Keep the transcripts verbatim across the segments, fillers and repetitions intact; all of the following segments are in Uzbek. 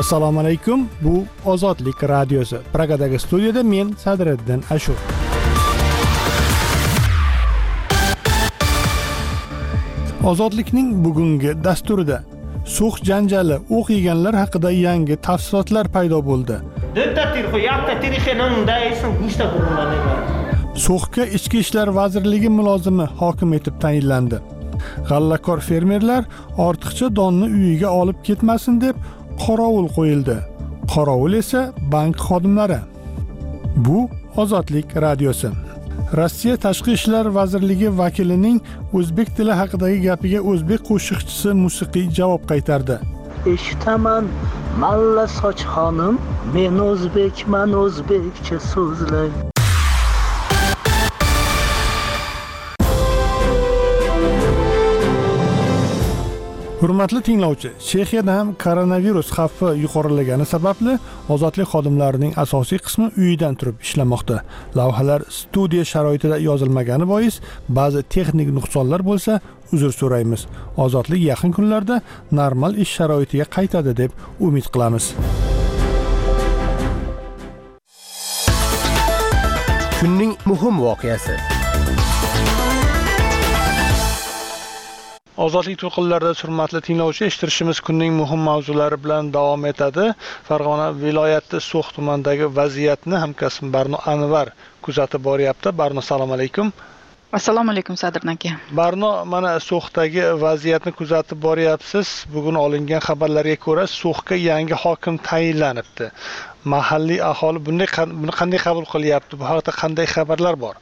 Assalomu alaykum. Bu Ozodlik radiosi. Pragadagi studiyada men Sadriddin Ashur. Ozodlikning bugungi dasturida So'x janjali o'q yeganlar haqida yangi tafsilotlar paydo bo'ldi. So'xga Ichki ishlar vazirligi mulozimi hokim etib tayinlandi. G'allakor fermerlar ortiqcha donni uyiga olib ketmasin deb qorovul qo'yildi. Qorovul esa bank xodimlari. Bu Ozodlik radiosi. Rossiya Tashqi ishlar vazirligi vakilining o'zbek tili haqidagi gapiga o'zbek qo'shiqchisi musiqiy javob qaytardi. Eshitaman malla soch xonim, men o'zbekman, o'zbekcha so'zlay. Hurmatli tinglovchi, Chexiyada ham koronavirus xavfi yuqorilagani sababli ozodlik xodimlarining asosiy qismi uyidan turib ishlamoqda. Lavhalar studiya sharoitida yozilmagani bois ba'zi texnik nuqsonlar bo'lsa, uzr so'raymiz. Ozodlik yaqin kunlarda normal ish sharoitiga qaytadi deb umid qilamiz. Kunning muhim voqeasi. Ozodlik to'lqinlarida hurmatli tinglovchi, eshittirishimiz kunning muhim mavzulari bilan davom etadi. Farg'ona viloyati So'x tumanidagi vaziyatni hamkasbim Barno Anvar kuzatib boryapti. Barno, assalomu alaykum. Assalomu alaykum Sadrin aka. Barno, mana So'xdagi vaziyatni kuzatib boryapsiz. Bugun olingan xabarlarga ko'ra So'xga yangi hokim tayinlanibdi. Mahalliy aholi bunday buni qanday qabul qilyapti? Bu haqida qanday xabarlar bor?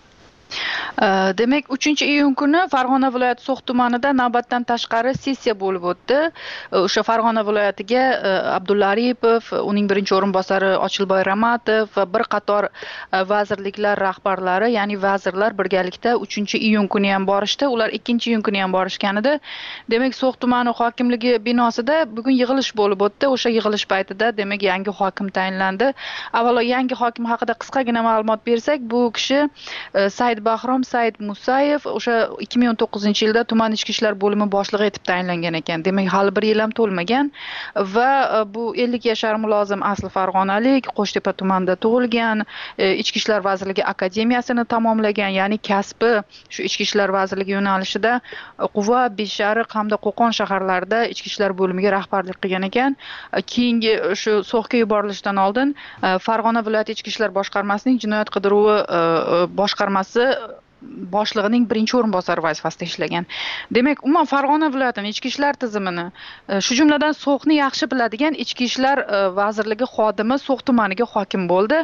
Demak, uchinchi iyun kuni Farg'ona viloyati So'x tumanida navbatdan tashqari sessiya bo'lib o'tdi. O'sha Farg'ona viloyatiga Abdulla Aripov, uning birinchi o'rinbosari Ochilboy Ramatov va bir qator vazirliklar rahbarlari, ya'ni vazirlar birgalikda uchinchi iyun kuni ham borishdi. Ular ikkinchi iyun kuni ham borishgan edi. Demak, So'x tumani hokimligi binosida bugun yig'ilish bo'lib o'tdi. O'sha yig'ilish paytida demak yangi hokim tayinlandi. Avvalo yangi hokim haqida qisqagina ma'lumot bersak, bu kishi Said Bahrom Said Musayev o'sha ikki ming o'n to'qqizinchi yilda tuman ichki ishlar bo'limi boshlig'i etib tayinlangan ekan. Demak, hali bir yil ham to'lmagan va bu ellik yashar mulozim asli farg'onalik, Qo'shtepa tumanida tug'ilgan, ichki ishlar vazirligi akademiyasini tamomlagan, ya'ni kasbi shu ichki ishlar vazirligi yo'nalishida Quva, Beshariq hamda Qo'qon shaharlarida ichki ishlar bo'limiga rahbarlik qilgan ekan. Keyingi shu So'xga yuborilishidan oldin Farg'ona viloyati ichki ishlar boshqarmasining jinoyat qidiruvi boshqarmasi boshlig'ining birinchi o'rinbosari vazifasida ishlagan. Demak, umuman Farg'ona viloyatining ichki ishlar tizimini, shu jumladan So'xni yaxshi biladigan ichki ishlar vazirligi xodimi So'x tumaniga hokim bo'ldi.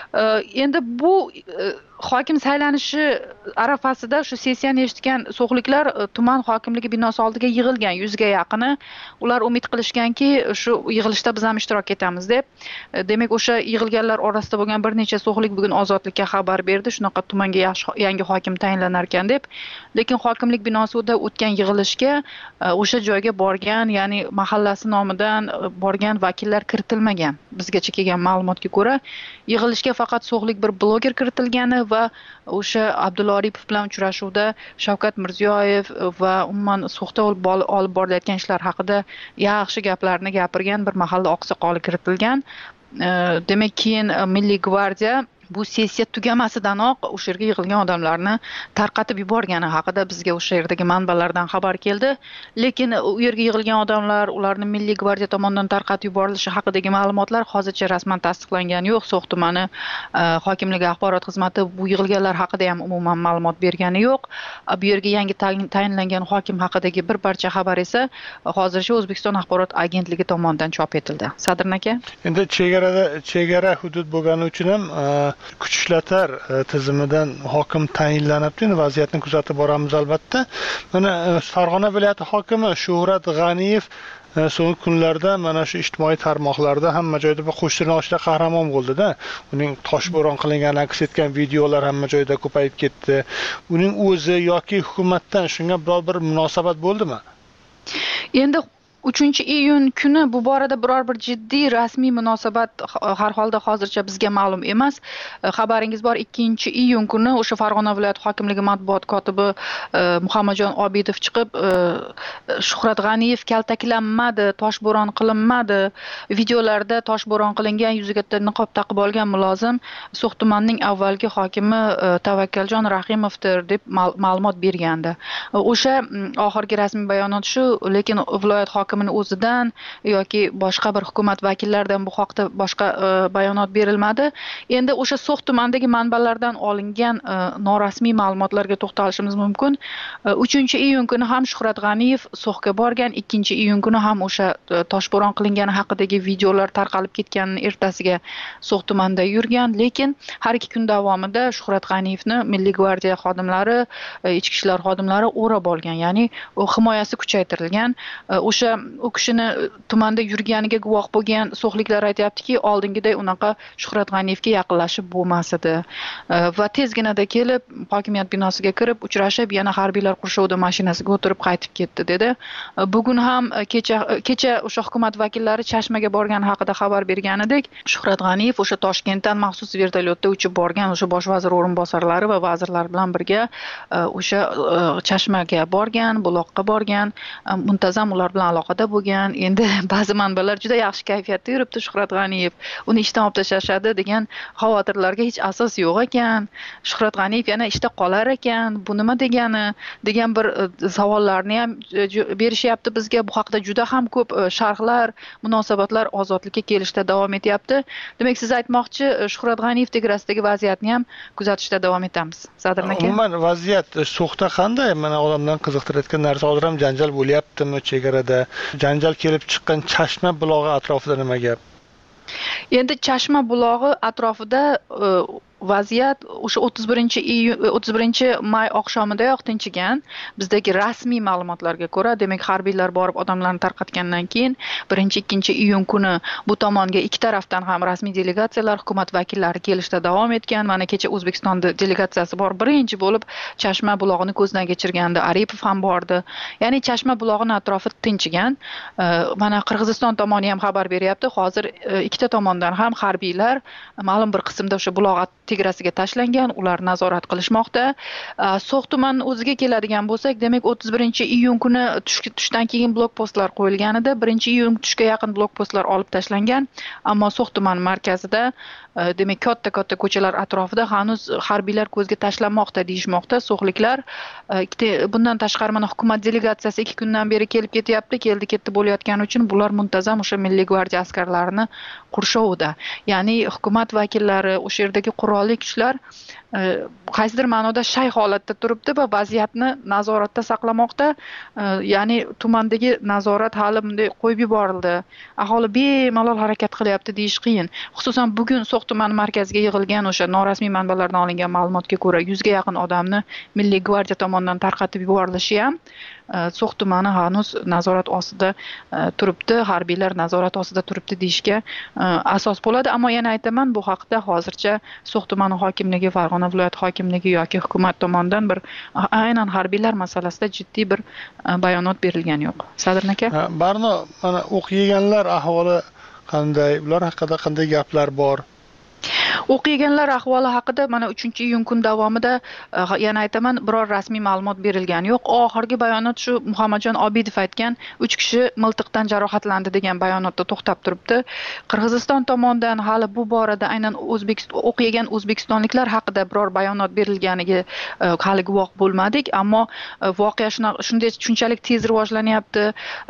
Endi bu hokim saylanishi arafasida shu sessiyani eshitgan so'xliklar tuman hokimligi binosi oldiga yig'ilgan, yuzga yaqini. Ular umid qilishganki, shu yig'ilishda biz ham ishtirok etamiz deb. Demak, o'sha yig'ilganlar orasida bo'lgan bir necha so'xlik bugun Ozodlikka xabar berdi, shunaqa tumanga yangi hokim tayinlanar ekan deb. Lekin hokimlik binosida o'tgan yig'ilishga o'sha joyga borgan, ya'ni mahallasi nomidan borgan vakillar kiritilmagan. Bizgacha kelgan ma'lumotga ko'ra, yig'ilishga faqat so'xlik bir bloger kiritilgani va o'sha Abdulla Aripov bilan uchrashuvda Shavkat Mirziyoyev va umuman So'xda olib borilayotgan ishlar haqida yaxshi gaplarni gapirgan bir mahalla oqsoqoli kiritilgan. Demak, keyin Milliy gvardiya bu sessiya tugamasdanoq o'sha yerga yig'ilgan odamlarni tarqatib yuborgani haqida bizga o'sha yerdagi manbalardan xabar keldi. Lekin u yerga yig'ilgan odamlar, ularni Milliy gvardiya tomonidan tarqatib yuborilishi haqidagi ma'lumotlar hozircha rasman tasdiqlangani yo'q. So'x tumani hokimligi axborot xizmati bu yig'ilganlar haqida ham umuman ma'lumot bergani yo'q. Bu yerga yangi tayinlangan hokim haqidagi bir parcha xabar esa hozircha O'zbekiston axborot agentligi tomonidan chop etildi. Sadrin aka. Endi chegarada chegara hudud bo'lgani uchun ham kuch ishlatar tizimidan hokim tayinlanibdi. Endi vaziyatni kuzatib boramiz albatta. Mana Farg'ona viloyati hokimi Shuhrat G'aniyev so'nggi kunlarda mana shu ijtimoiy tarmoqlarda hamma joyda bir qo'shtirnoqda qahramon bo'ldi-da. Uning toshbo'ron qilingani aks etgan videolar hamma joyda ko'payib ketdi. Uning o'zi yoki hukumatdan shunga biror bir munosabat bo'ldimi? Endi uchinchi iyun kuni bu borada biror bir jiddiy rasmiy munosabat har holda hozircha bizga ma'lum emas. Xabaringiz bor, ikkinchi iyun kuni o'sha Farg'ona viloyat hokimligi matbuot kotibi Muhammadjon Obidov chiqib, Shuhrat G'aniyev kaltaklanmadi, toshbo'ron qilinmadi. Videolarda toshbo'ron qilingan, yuziga niqob taqib olgan mulozim So'x tumanining avvalgi hokimi Tavakkaljon Rahimovdir deb ma'lumot bergandi. O'sha oxirgi rasmiy bayonot shu, lekin viloyat hokimining o'zidan yoki boshqa bir hukumat vakillaridan bu haqda boshqa bayonot berilmadi. Endi o'sha So'x tumanidagi manbalardan olingan norasmiy ma'lumotlarga to'xtalishimiz mumkin. uchinchi iyun kuni ham Shuhrat G'aniyev So'xga borgan, ikkinchi iyun kuni ham o'sha toshbo'ron qilingani haqidagi videolar tarqalib ketganining ertasiga So'x tumanida yurgan, lekin har ikki kun davomida Shuhrat G'aniyevni Milliy gvardiya xodimlari, ichki ishlar xodimlari o'rab olgan, ya'ni u himoyasi kuchaytirilgan. O'sha u kishini tumanda yurganiga guvoh bo'lgan so'xliklar aytayaptiki, oldingiday unaqa Shuhrat G'aniyevga yaqinlashib bo'lmas edi. Va tezginada kelib, hokimiyat binosiga kirib, uchrashib, yana harbiylar qurshovida mashinasiga o'tirib qaytib ketdi dedi. Bugun ham kecha kecha o'sha hukumat vakillari Chashmaga borgani haqida xabar bergan edik. Shuhrat G'aniyev o'sha Toshkentdan maxsus vertolyotda uchib borgan o'sha bosh vazir o'rinbosarlari va vazirlar bilan birga o'sha Chashmaga borgan, Buloqqa borgan, muntazam ular bilan aloqada bo'lgan. Endi ba'zi manbalar juda yaxshi kayfiyatda yuribdi Shuhrat G'aniyev, uni ishdan olib tashlashadi degan xavotirlarga hech asos yo'q ekan. Shuhrat G'aniyev yana ishda qolar ekan, bu nima degani degan bir savollarni ham berishyapti bizga. Bu haqda juda ham ko'p sharhlar, munosabatlar ozodlikka kelishda davom etyapti. Demak, siz aytmoqchi, Shuhrat G'aniyev tegarasidagi vaziyatni ham kuzatishda davom etamiz. Sadr aka. Umuman vaziyat So'xda qanday? Mana odamlarni qiziqtirayotgan narsa, hozir ham janjal bo'lyaptimi chegarada? Janjal kelib chiqqan Chashma bulog'i atrofida nima gap? Endi Chashma bulog'i atrofida vaziyat o'sha o'ttiz birinchi iyun o'ttiz birinchi may oqshomidayoq tinchigan. Bizdagi rasmiy ma'lumotlarga ko'ra, demak harbiylar borib odamlarni tarqatgandan keyin birinchi ikkinchi iyun kuni bu tomonga ikki tarafdan ham rasmiy delegatsiyalar, hukumat vakillari kelishda davom etgan. Mana kecha O'zbekiston delegatsiyasi bor, birinchi bo'lib Chashma bulog'ini ko'zdan kechirganda Aripov ham bordi. Ya'ni Chashma bulog'ining atrofi tinchigan. Mana Qirg'iziston tomoni ham xabar beryapti. Hozir ikkita tomondan ham harbiylar ma'lum bir qismda o'sha buloq tegrasiga tashlangan, ular nazorat qilishmoqda. So'x tumanining o'ziga keladigan bo'lsak, demak o'ttiz birinchi iyun kuni tushdan keyin blokpostlar qo'yilgan edi. birinchi iyun tushga yaqin blokpostlar olib tashlangan, ammo So'x tumani markazida, demak katta-katta ko'chalar atrofida hanuz harbiylar ko'zga tashlanmoqda deyishmoqda so'xliklar. Bundan tashqari mana hukumat delegatsiyasi ikki kundan beri kelib ketyapti, keldi-ketdi bo'layotgani uchun bular muntazam o'sha Milliy gvardiya askarlarini qurshovida. Ya'ni hukumat vakillari, o'sha yerdagi qurolli kuchlar qaysidir ma'noda shay holatda turibdi va vaziyatni nazoratda saqlamoqda. Ya'ni tumandagi nazorat hali bunday qo'yib yuborildi. Aholi bemalol harakat qilyapti deyish qiyin. Xususan bugun So'x tumani markaziga yig'ilgan o'sha norasmiy manbalardan olingan ma'lumotga ko'ra yuzga yaqin odamni Milliy gvardiya tomonidan tarqatib yuborilishi ham So'x tumani hanuz nazorat ostida turibdi, harbiylar nazorat ostida turibdi deyishga asos bo'ladi. Ammo yana aytaman, bu haqda hozircha So'x tumani hokimligi, Farg'ona viloyat hokimligi yoki hukumat tomonidan bir aynan harbiylar masalasida jiddiy bir bayonot berilgani yo'q. Sadr aka? Barno, mana o'q yeganlar ahvoli qanday? Ular haqida qanday gaplar bor? O'q yeganlar ahvoli haqida mana uchinchi iyun kun davomida yana aytaman, biror rasmiy ma'lumot berilgani yo'q. Oxirgi bayonot shu Muhammadjon Obidov aytgan uch kishi miltiqdan jarohatlandi degan bayonotda to'xtab turibdi. Qirg'iziston tomonidan hali bu borada aynan O'zbekiston o'q yegan o'zbekistonliklar haqida biror bayonot berilganiga hali guvoh bo'lmadik, ammo voqea shunday shunchalik tez rivojlanyapti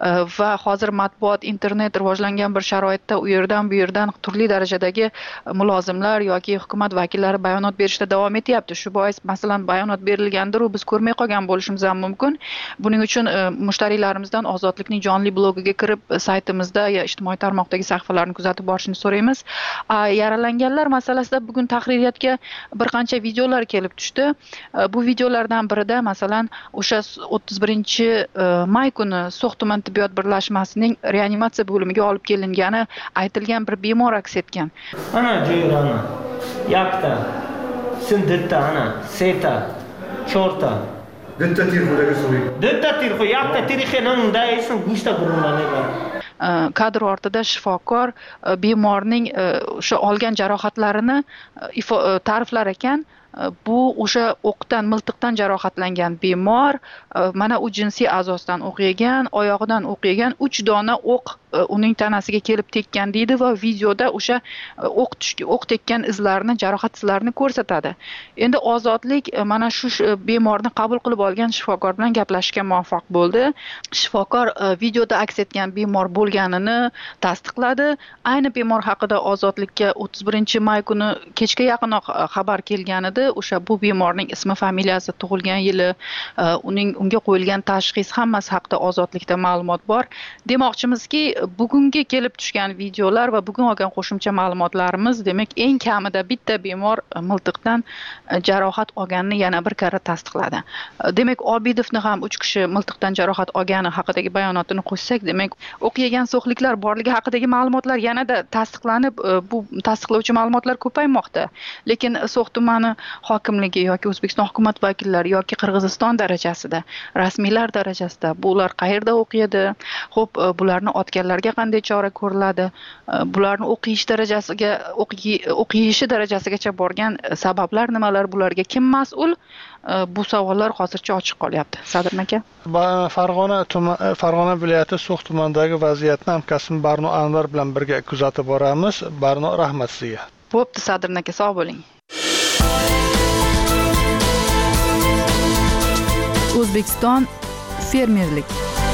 va hozir matbuot, internet rivojlangan bir sharoitda u yerdan bu yerdan turli darajadagi mulozimlar yoki hukumat vakillari bayonot berishda davom etyapti. Shu bois masalan bayonot berilgandir, u biz ko'rmay qolgan bo'lishimiz ham mumkin. Buning uchun mushtariylarimizdan Ozodlikning jonli blogiga kirib, saytimizda ya ijtimoiy tarmoqdagi sahifalarni kuzatib borishni so'raymiz. Yaralanganlar masalasida bugun tahririyatga bir qancha videolar kelib tushdi. Bu videolardan birida masalan o'sha o'ttiz birinchi may kuni So'x tuman tibbiyot birlashmasining reanimatsiya bo'limiga olib kelingani aytilgan bir bemor aks etgan. Ana jo'yrani yakta, sindirta, ana seta, chorta, Detta telefondagi so'ying. Detta telefon, yakta telefonda esa go'shta burunlanadi. Kadr ortida shifokor bemorning o'sha olgan jarohatlarini ta'riflar ekan. Bu o'sha o'qdan, miltiqdan jarohatlangan bemor, mana u jinsiy a'zosidan o'q yegan, oyog'idan o'q yegan, uch dona o'q uning tanasiga kelib tekkan deydi va videoda o'sha o'q tushgan, o'q tekkan izlarini, jarohat izlarini ko'rsatadi. Endi Ozodlik mana shu bemorni qabul qilib olgan shifokor bilan gaplashishga muvaffaq bo'ldi. Shifokor videoda aks etgan bemor bo'lganini tasdiqladi. Ayni bemor haqida Ozodlikka o'ttiz birinchi may kuni kechga yaqinoq xabar kelgan edi. O'sha bu bemorning ismi, familiyasi, tug'ilgan yili, uning unga qo'yilgan tashxis hammasi haqida Ozodlikda ma'lumot bor. Demoqchimizki, bugungi kelib tushgan videolar va bugun olgan qo'shimcha ma'lumotlarimiz demak eng kamida bitta bemor miltiqdan jarohat olganini yana bir karra tasdiqladi. Demak Obidovni ham uch kishi miltiqdan jarohat olgani haqidagi bayonotini qo'shsak, demak o'q yegan so'xliklar borligi haqidagi ma'lumotlar yanada tasdiqlanib, bu tasdiqlovchi ma'lumotlar ko'paymoqda. Lekin So'x tumani hokimligi yoki O'zbekiston hukumat vakillari yoki Qirg'iziston darajasida, rasmiylar darajasida bular qayerda o'qiydi? Xo'p, bularni otganlarga qanday chora ko'riladi? Bularni o'qish darajasiga, o'qiyishi darajasigacha borgan sabablar nimalar? Bularga kim mas'ul? Bu savollar hozircha ochiq qolyapti. Sadr aka. Farg'ona Farg'ona viloyati So'x tumanidagi vaziyatni hamkasbim Barno Anvar bilan birga kuzatib boramiz. Barno, rahmat sizga. Bo'pti, Sadr aka, sog' bo'ling. O'zbekiston fermerlik.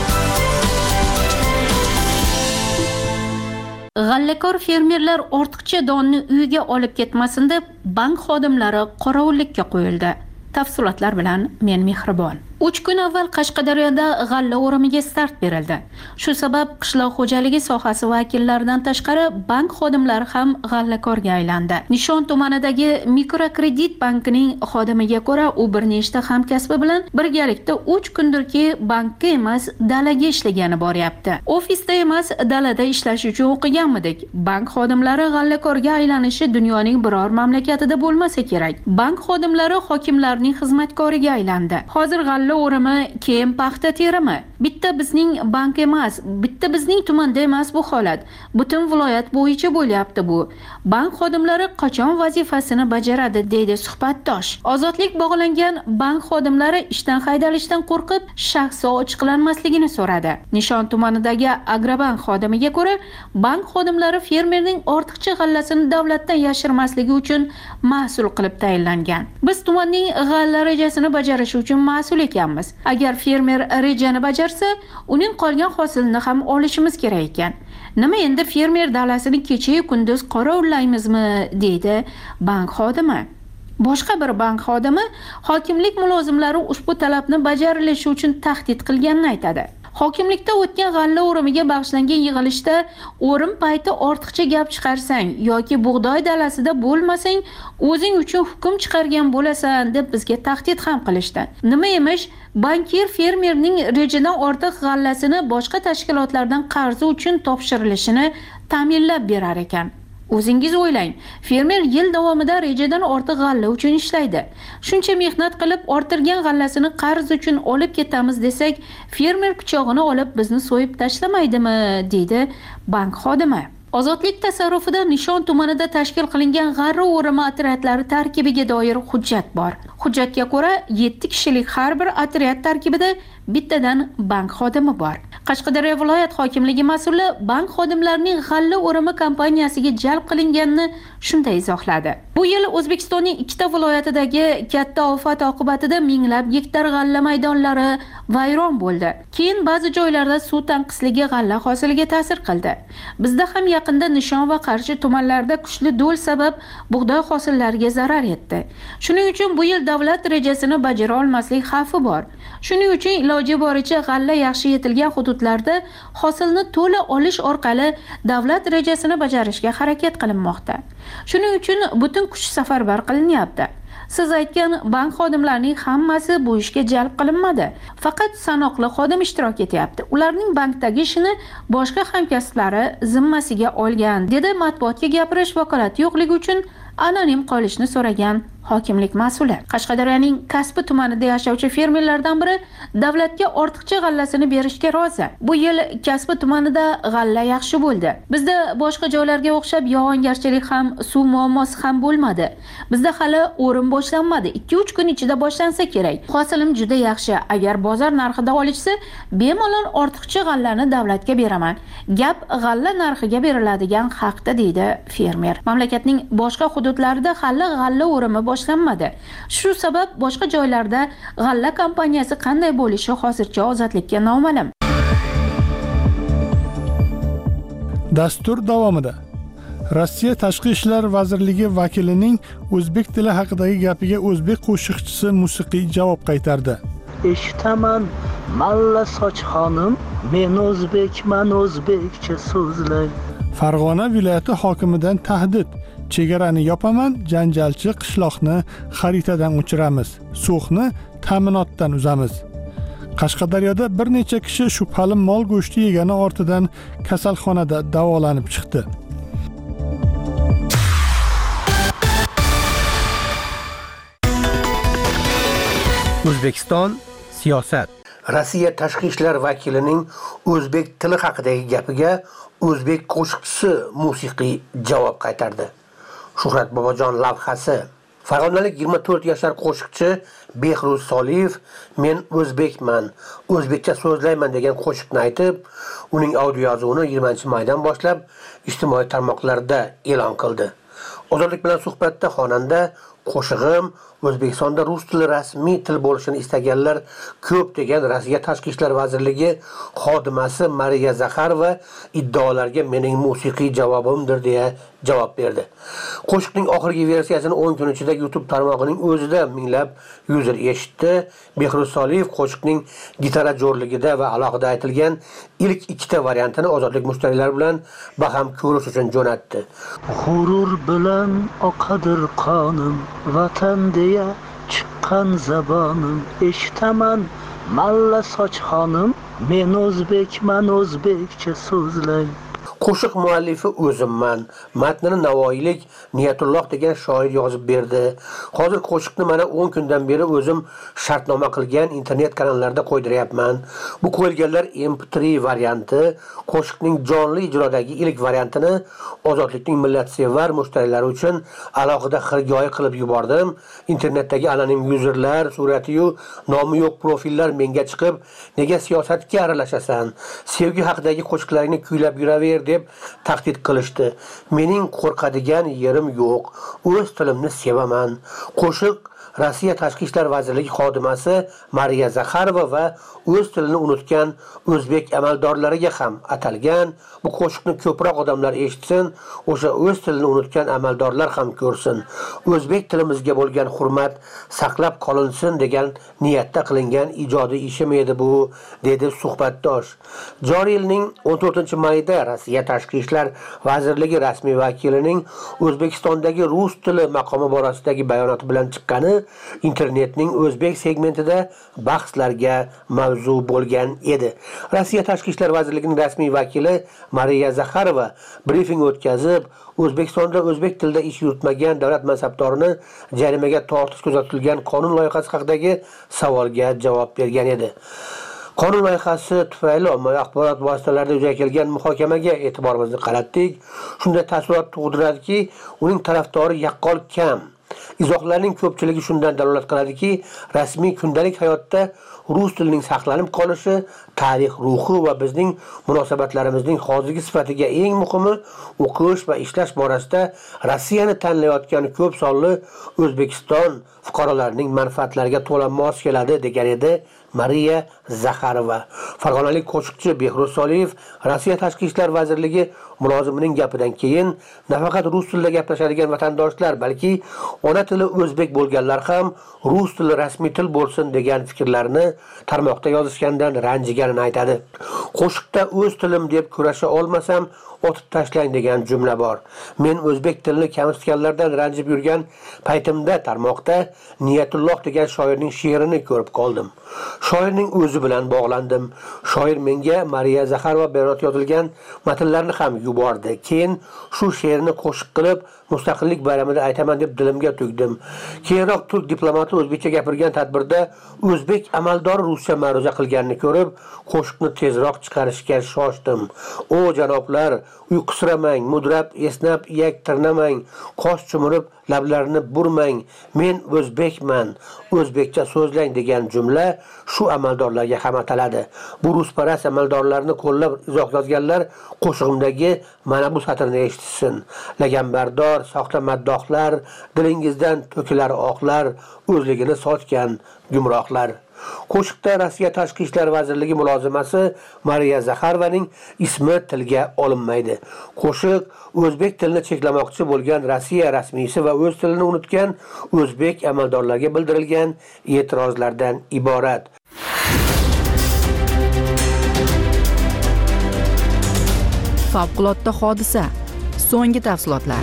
G'allakor fermerlar ortiqcha donni uyiga olib ketmasin deb bank xodimlari qorovullikka qo'yildi. Tafsilotlar bilan men Mehribon. uch kun avval Qashqadaryoda g'alla o'rimiga start berildi. Shu sabab qishloq xo'jaligi sohasi vakillaridan tashqari bank xodimlari ham g'allakorga aylandi. Nishon tumanidagi mikrokredit bankining xodimiga ko'ra, u bir nechta hamkasbi bilan birgalikda uch kundirki bankka emas, dalaga ishlagani boryapti. Ofisda emas, dalada ishlash uchun o'qiganmidik. Bank xodimlari g'allakorga aylanishi dunyoning biror mamlakatida bo'lmasa kerak. Bank xodimlari hokimlarning xizmatkoriga aylandi. Hozir g'alla o'rimi, keyin paxta terimi. Bitta bizning bank emas, bitta bizning tumanda emas bu holat. Butun viloyat bo'yicha bo'lyapti bu. Bank xodimlari qachon vazifasini bajaradi, deydi suhbatdosh. Ozodlik bog'langan bank xodimlari ishdan haydalishdan qo'rqib, shaxsi ochiqlanmasligini so'radi. Nishon tumanidagi Agrobank xodimiga ko'ra, bank xodimlari fermerning ortiqcha g'allasini davlatdan yashirmasligi uchun mas'ul qilib tayinlangan. Biz tumanning g'alla rejasini bajarish uchun mas'ul ekanmiz. Agar fermer rejani bajarsa, uning qolgan hosilini ham olishimiz kerak ekan. Nima endi fermer dalasini kecha-yu kunduz qorovullaymizmi, deydi bank xodimi. Boshqa bir bank xodimi hokimlik mulozimlari ushbu talabni bajarilishi uchun tahdid qilganini aytadi. Hokimlikda o'tgan g'alla o'rimiga bag'ishlangan yig'ilishda o'rim payti ortiqcha gap chiqarsang yoki bug'doy dalasida bo'lmasang, o'zing uchun hukm chiqargan bo'lasan deb bizga tahdid ham qilishdi. Nima emish, bankir fermerning rejadan ortiq g'allasini boshqa tashkilotlardan qarzi uchun topshirilishini ta'minlab berar ekan. O'zingiz o'ylang, fermer yil davomida rejadan ortiq g'alla uchun ishlaydi. Shuncha mehnat qilib orttirgan g'allasini qarz uchun olib ketamiz desak, fermer pichog'ini olib bizni so'yib tashlamaydimi, deydi bank xodimi. Ozodlik tasarrufida Nishon tumanida tashkil qilingan g'alla o'rimi otryadlari tarkibiga doir hujjat bor. Hujjatga ko'ra yetti kishilik har bir otryad tarkibida bittadan bank xodimi bor. Qashqadaryo viloyat hokimligi mas'uli bank xodimlarining g'alla o'rimi kompaniyasiga jalb qilinganini shunday izohladi. Bu yil O'zbekistonning ikkita viloyatidagi katta ofat oqibatida minglab gektar g'alla maydonlari vayron bo'ldi. Keyin ba'zi joylarda suv tanqisligi g'alla hosiliga ta'sir qildi. Bizda ham yaqinda Nishon va Qarshi tumanlarida kuchli do'l sabab bug'doy hosillariga zarar yetdi. Shuning uchun bu yil davlat rejasini bajara olmaslik xavfi bor. Shuning uchun iloji boricha g'alla yaxshi yetilgan hududlarda hosilni to'la olish orqali davlat rejasini bajarishga harakat qilinmoqda. Shuning uchun butun kuch safarbar qilinyapti. Siz aytgan bank xodimlarining hammasi bu ishga jalb qilinmadi. Faqat sanoqli xodim ishtirok etyapti. Ularning bankdagi ishini boshqa hamkasblari zimmasiga olgan, dedi matbuotga gapirish vakolati yo'qligi uchun anonim qolishni so'ragan hokimlik mas'uli. Qashqadaryoning Kasbi tumanida yashovchi fermerlardan biri davlatga ortiqcha g'allasini berishga rozi. Bu yil Kasbi tumanida g'alla yaxshi bo'ldi. Bizda boshqa joylarga o'xshab yog'ingarchilik ham, suv muammosi ham bo'lmadi. Bizda hali o'rim boshlanmadi. ikki uch kun ichida boshlansa kerak. Hosilim juda yaxshi. Agar bozor narxida olishsa, bemalol ortiqcha g'allani davlatga beraman. Gap g'alla narxiga beriladigan haqda, deydi fermer. Mamlakatning boshqa hududlarida hali g'alla o'rimi boshlanmadi. Shu sabab boshqa joylarda g'alla kompaniyasi qanday bo'lishi hozircha ozodlikka noma'lum. Dastur davomida Rossiya Tashqi ishlar vazirligi vakilining o'zbek tili haqidagi gapiga o'zbek qo'shiqchisi musiqiy javob qaytardi. Eshitaman malla soch xonim, men o'zbekman, o'zbekcha so'zlay. Farg'ona viloyati hokimidan tahdid. Chegarani yopaman, janjalchi qishloqni xaritadan o'chiramiz, so'xni ta'minotdan uzamiz. Qashqadaryoda bir necha kishi shubhali mol go'shti yegani ortidan kasalxonada davolanib chiqdi. O'zbekiston siyosat. Rossiya tashqi ishlar vakilining o'zbek tili haqidagi gapiga o'zbek qo'shiqchisi musiqiy javob qaytardi. Shuhrat Bobojon lavhasi. Farg'onalik yigirma to'rt yashar qo'shiqchi Behruz Soliyev "Men o'zbekman, o'zbekcha so'zlayman" degan qo'shiqni aytib, uning audio yozuvini yigirmanchi maydan boshlab ijtimoiy tarmoqlarda e'lon qildi. Ozodlik bilan suhbatda xonanda qo'shig'im O'zbekistonda rus tili rasmiy til bo'lishini istaganlar ko'p degan Rossiya Tashqi ishlar vazirligi xodimasi Mariya Zakharova iddaolarga mening musiqiy javobimdir deya javob berdi. Qo'shiqning oxirgi versiyasini o'n kun ichida YouTube tarmog'ining o'zida minglab user eshitdi. Behruz Soliyev qo'shiqning gitara jo'rligida va alohida aytilgan ilk ikkita variantini ozodlik mushtariylari bilan baham ko'rish uchun jo'natdi. G'urur bilan oqadir qonim, vatan deya chiqqan zabonim. Eshitaman malla soch xonim, men o'zbekman, o'zbekcha so'zlay. Qo'shiq muallifi o'zimman. Matnini navoiylik Niyatulloh degan shoir yozib berdi. Hozir qo'shiqni mana o'n kundan beri o'zim shartnoma qilgan internet kanallarda qo'ydiryapman. Bu qo'yilganlar M P uch varianti. Qo'shiqning jonli ijrodagi ilk variantini Ozodlikning millatsevar mushtariylari uchun alohida xirgoyi qilib yubordim. Internetdagi anonim yuzerlar, surati-yu nomi yo'q profillar menga chiqib, "Nega siyosatga aralashasan? Sevgi haqidagi qo'shiqlaringni kuylab yuraver" deb tahdid qilishdi. Mening qo'rqadigan yerim yo'q. O'z tilimni sevaman. Qo'shiq Rossiya Tashqi ishlar vazirligi xodimasi Mariya Zakharova va o'z tilini unutgan o'zbek amaldorlariga ham atalgan. Bu qo'shiqni ko'proq odamlar eshitsin, o'sha o'z tilini unutgan amaldorlar ham ko'rsin. O'zbek tilimizga bo'lgan hurmat saqlab qolinsin degan niyatda qilingan ijodiy ishim edi bu, dedi suhbatdosh. Joriy yilning o'n to'rtinchi mayida Rossiya Tashqi ishlar vazirligi rasmiy vakilining O'zbekistondagi rus tili maqomi borasidagi bayonoti bilan chiqqani internetning o'zbek segmentida bahslarga mavzu bo'lgan edi. Rossiya Tashqi ishlar vazirligining rasmiy vakili Mariya Zakharova brifing o'tkazib, O'zbekistonda o'zbek tilida ish yuritmagan davlat mansabdorini jarimaga tortish kuzatilgan qonun loyihasi haqidagi savolga javob bergan edi. Qonun loyihasi tufayli ommaviy axborot vositalarida yuzaga kelgan muhokamaga e'tiborimizni qaratdik. Shunda taassurot tug'diradiki, uning tarafdori yaqqol kam. Izohlarning ko'pchiligi shundan dalolat qiladiki, rasmiy kundalik hayotda rus tilining saqlanib qolishi tarix ruhi va bizning munosabatlarimizning hozirgi sifatiga eng muhimi o'qish va ishlash borasida Rossiyani tanlayotgan ko'p sonli O'zbekiston fuqarolarining manfaatlariga to'la mos keladi degan edi Mariya Zakharova. Farg'onalik qo'shiqchi Behruz Soliyev Rossiya Tashqi ishlar vazirligi mulozimining gapidan keyin nafaqat rus tilida gaplashadigan vatandoshlar, balki ona tili o'zbek bo'lganlar ham rus tili rasmiy til bo'lsin degan fikrlarni tarmoqda yozishgandan ranjiganini aytadi. Qo'shiqda o'z tilim deb kurasha olmasam, otib tashlang degan jumla bor. Men o'zbek tilini kamsitganlardan ranjib yurgan paytimda tarmoqda Niyatulloh degan shoirning she'rini ko'rib qoldim. Shoirning o'zi bilan bog'landim. Shoir menga Mariya Zaxarova Berot yozilgan matnlarni ham yubordi. Keyin shu she'rni qo'shiq qilib Mustaqillik bayramida aytaman deb dilimga tugdim. Keyinroq turk diplomati o'zbekcha gapirgan tadbirda o'zbek amaldori ruscha ma'ruza qilganini ko'rib, qo'shiqni tezroq chiqarishga shoshdim. O janoblar, uyqusiramang, mudrab, esnab, iyak tirnamang, qosh chumurib, lablarini burmang. Men o'zbekman, o'zbekcha so'zlang degan jumla shu amaldorlarga ham ataladi. Bu rusparast amaldorlarni qo'llab izoh yozganlar qo'shig'imdagi mana bu satrni eshitsin. Lagambardor, soxta maddohlar, dilingizdan to'kilar oqlar, o'zligini sotgan gumrohlar. Qo'shiqda Rossiya Tashqi ishlar vazirligi mulozimasi Mariya Zaxarovaning ismi tilga olinmaydi. Qo'shiq o'zbek tilini cheklamoqchi bo'lgan Rossiya rasmiysi va o'z tilini unutgan o'zbek amaldorlarga bildirilgan e'tirozlardan iborat. Favqulodda hodisa. So'nggi tafsilotlar.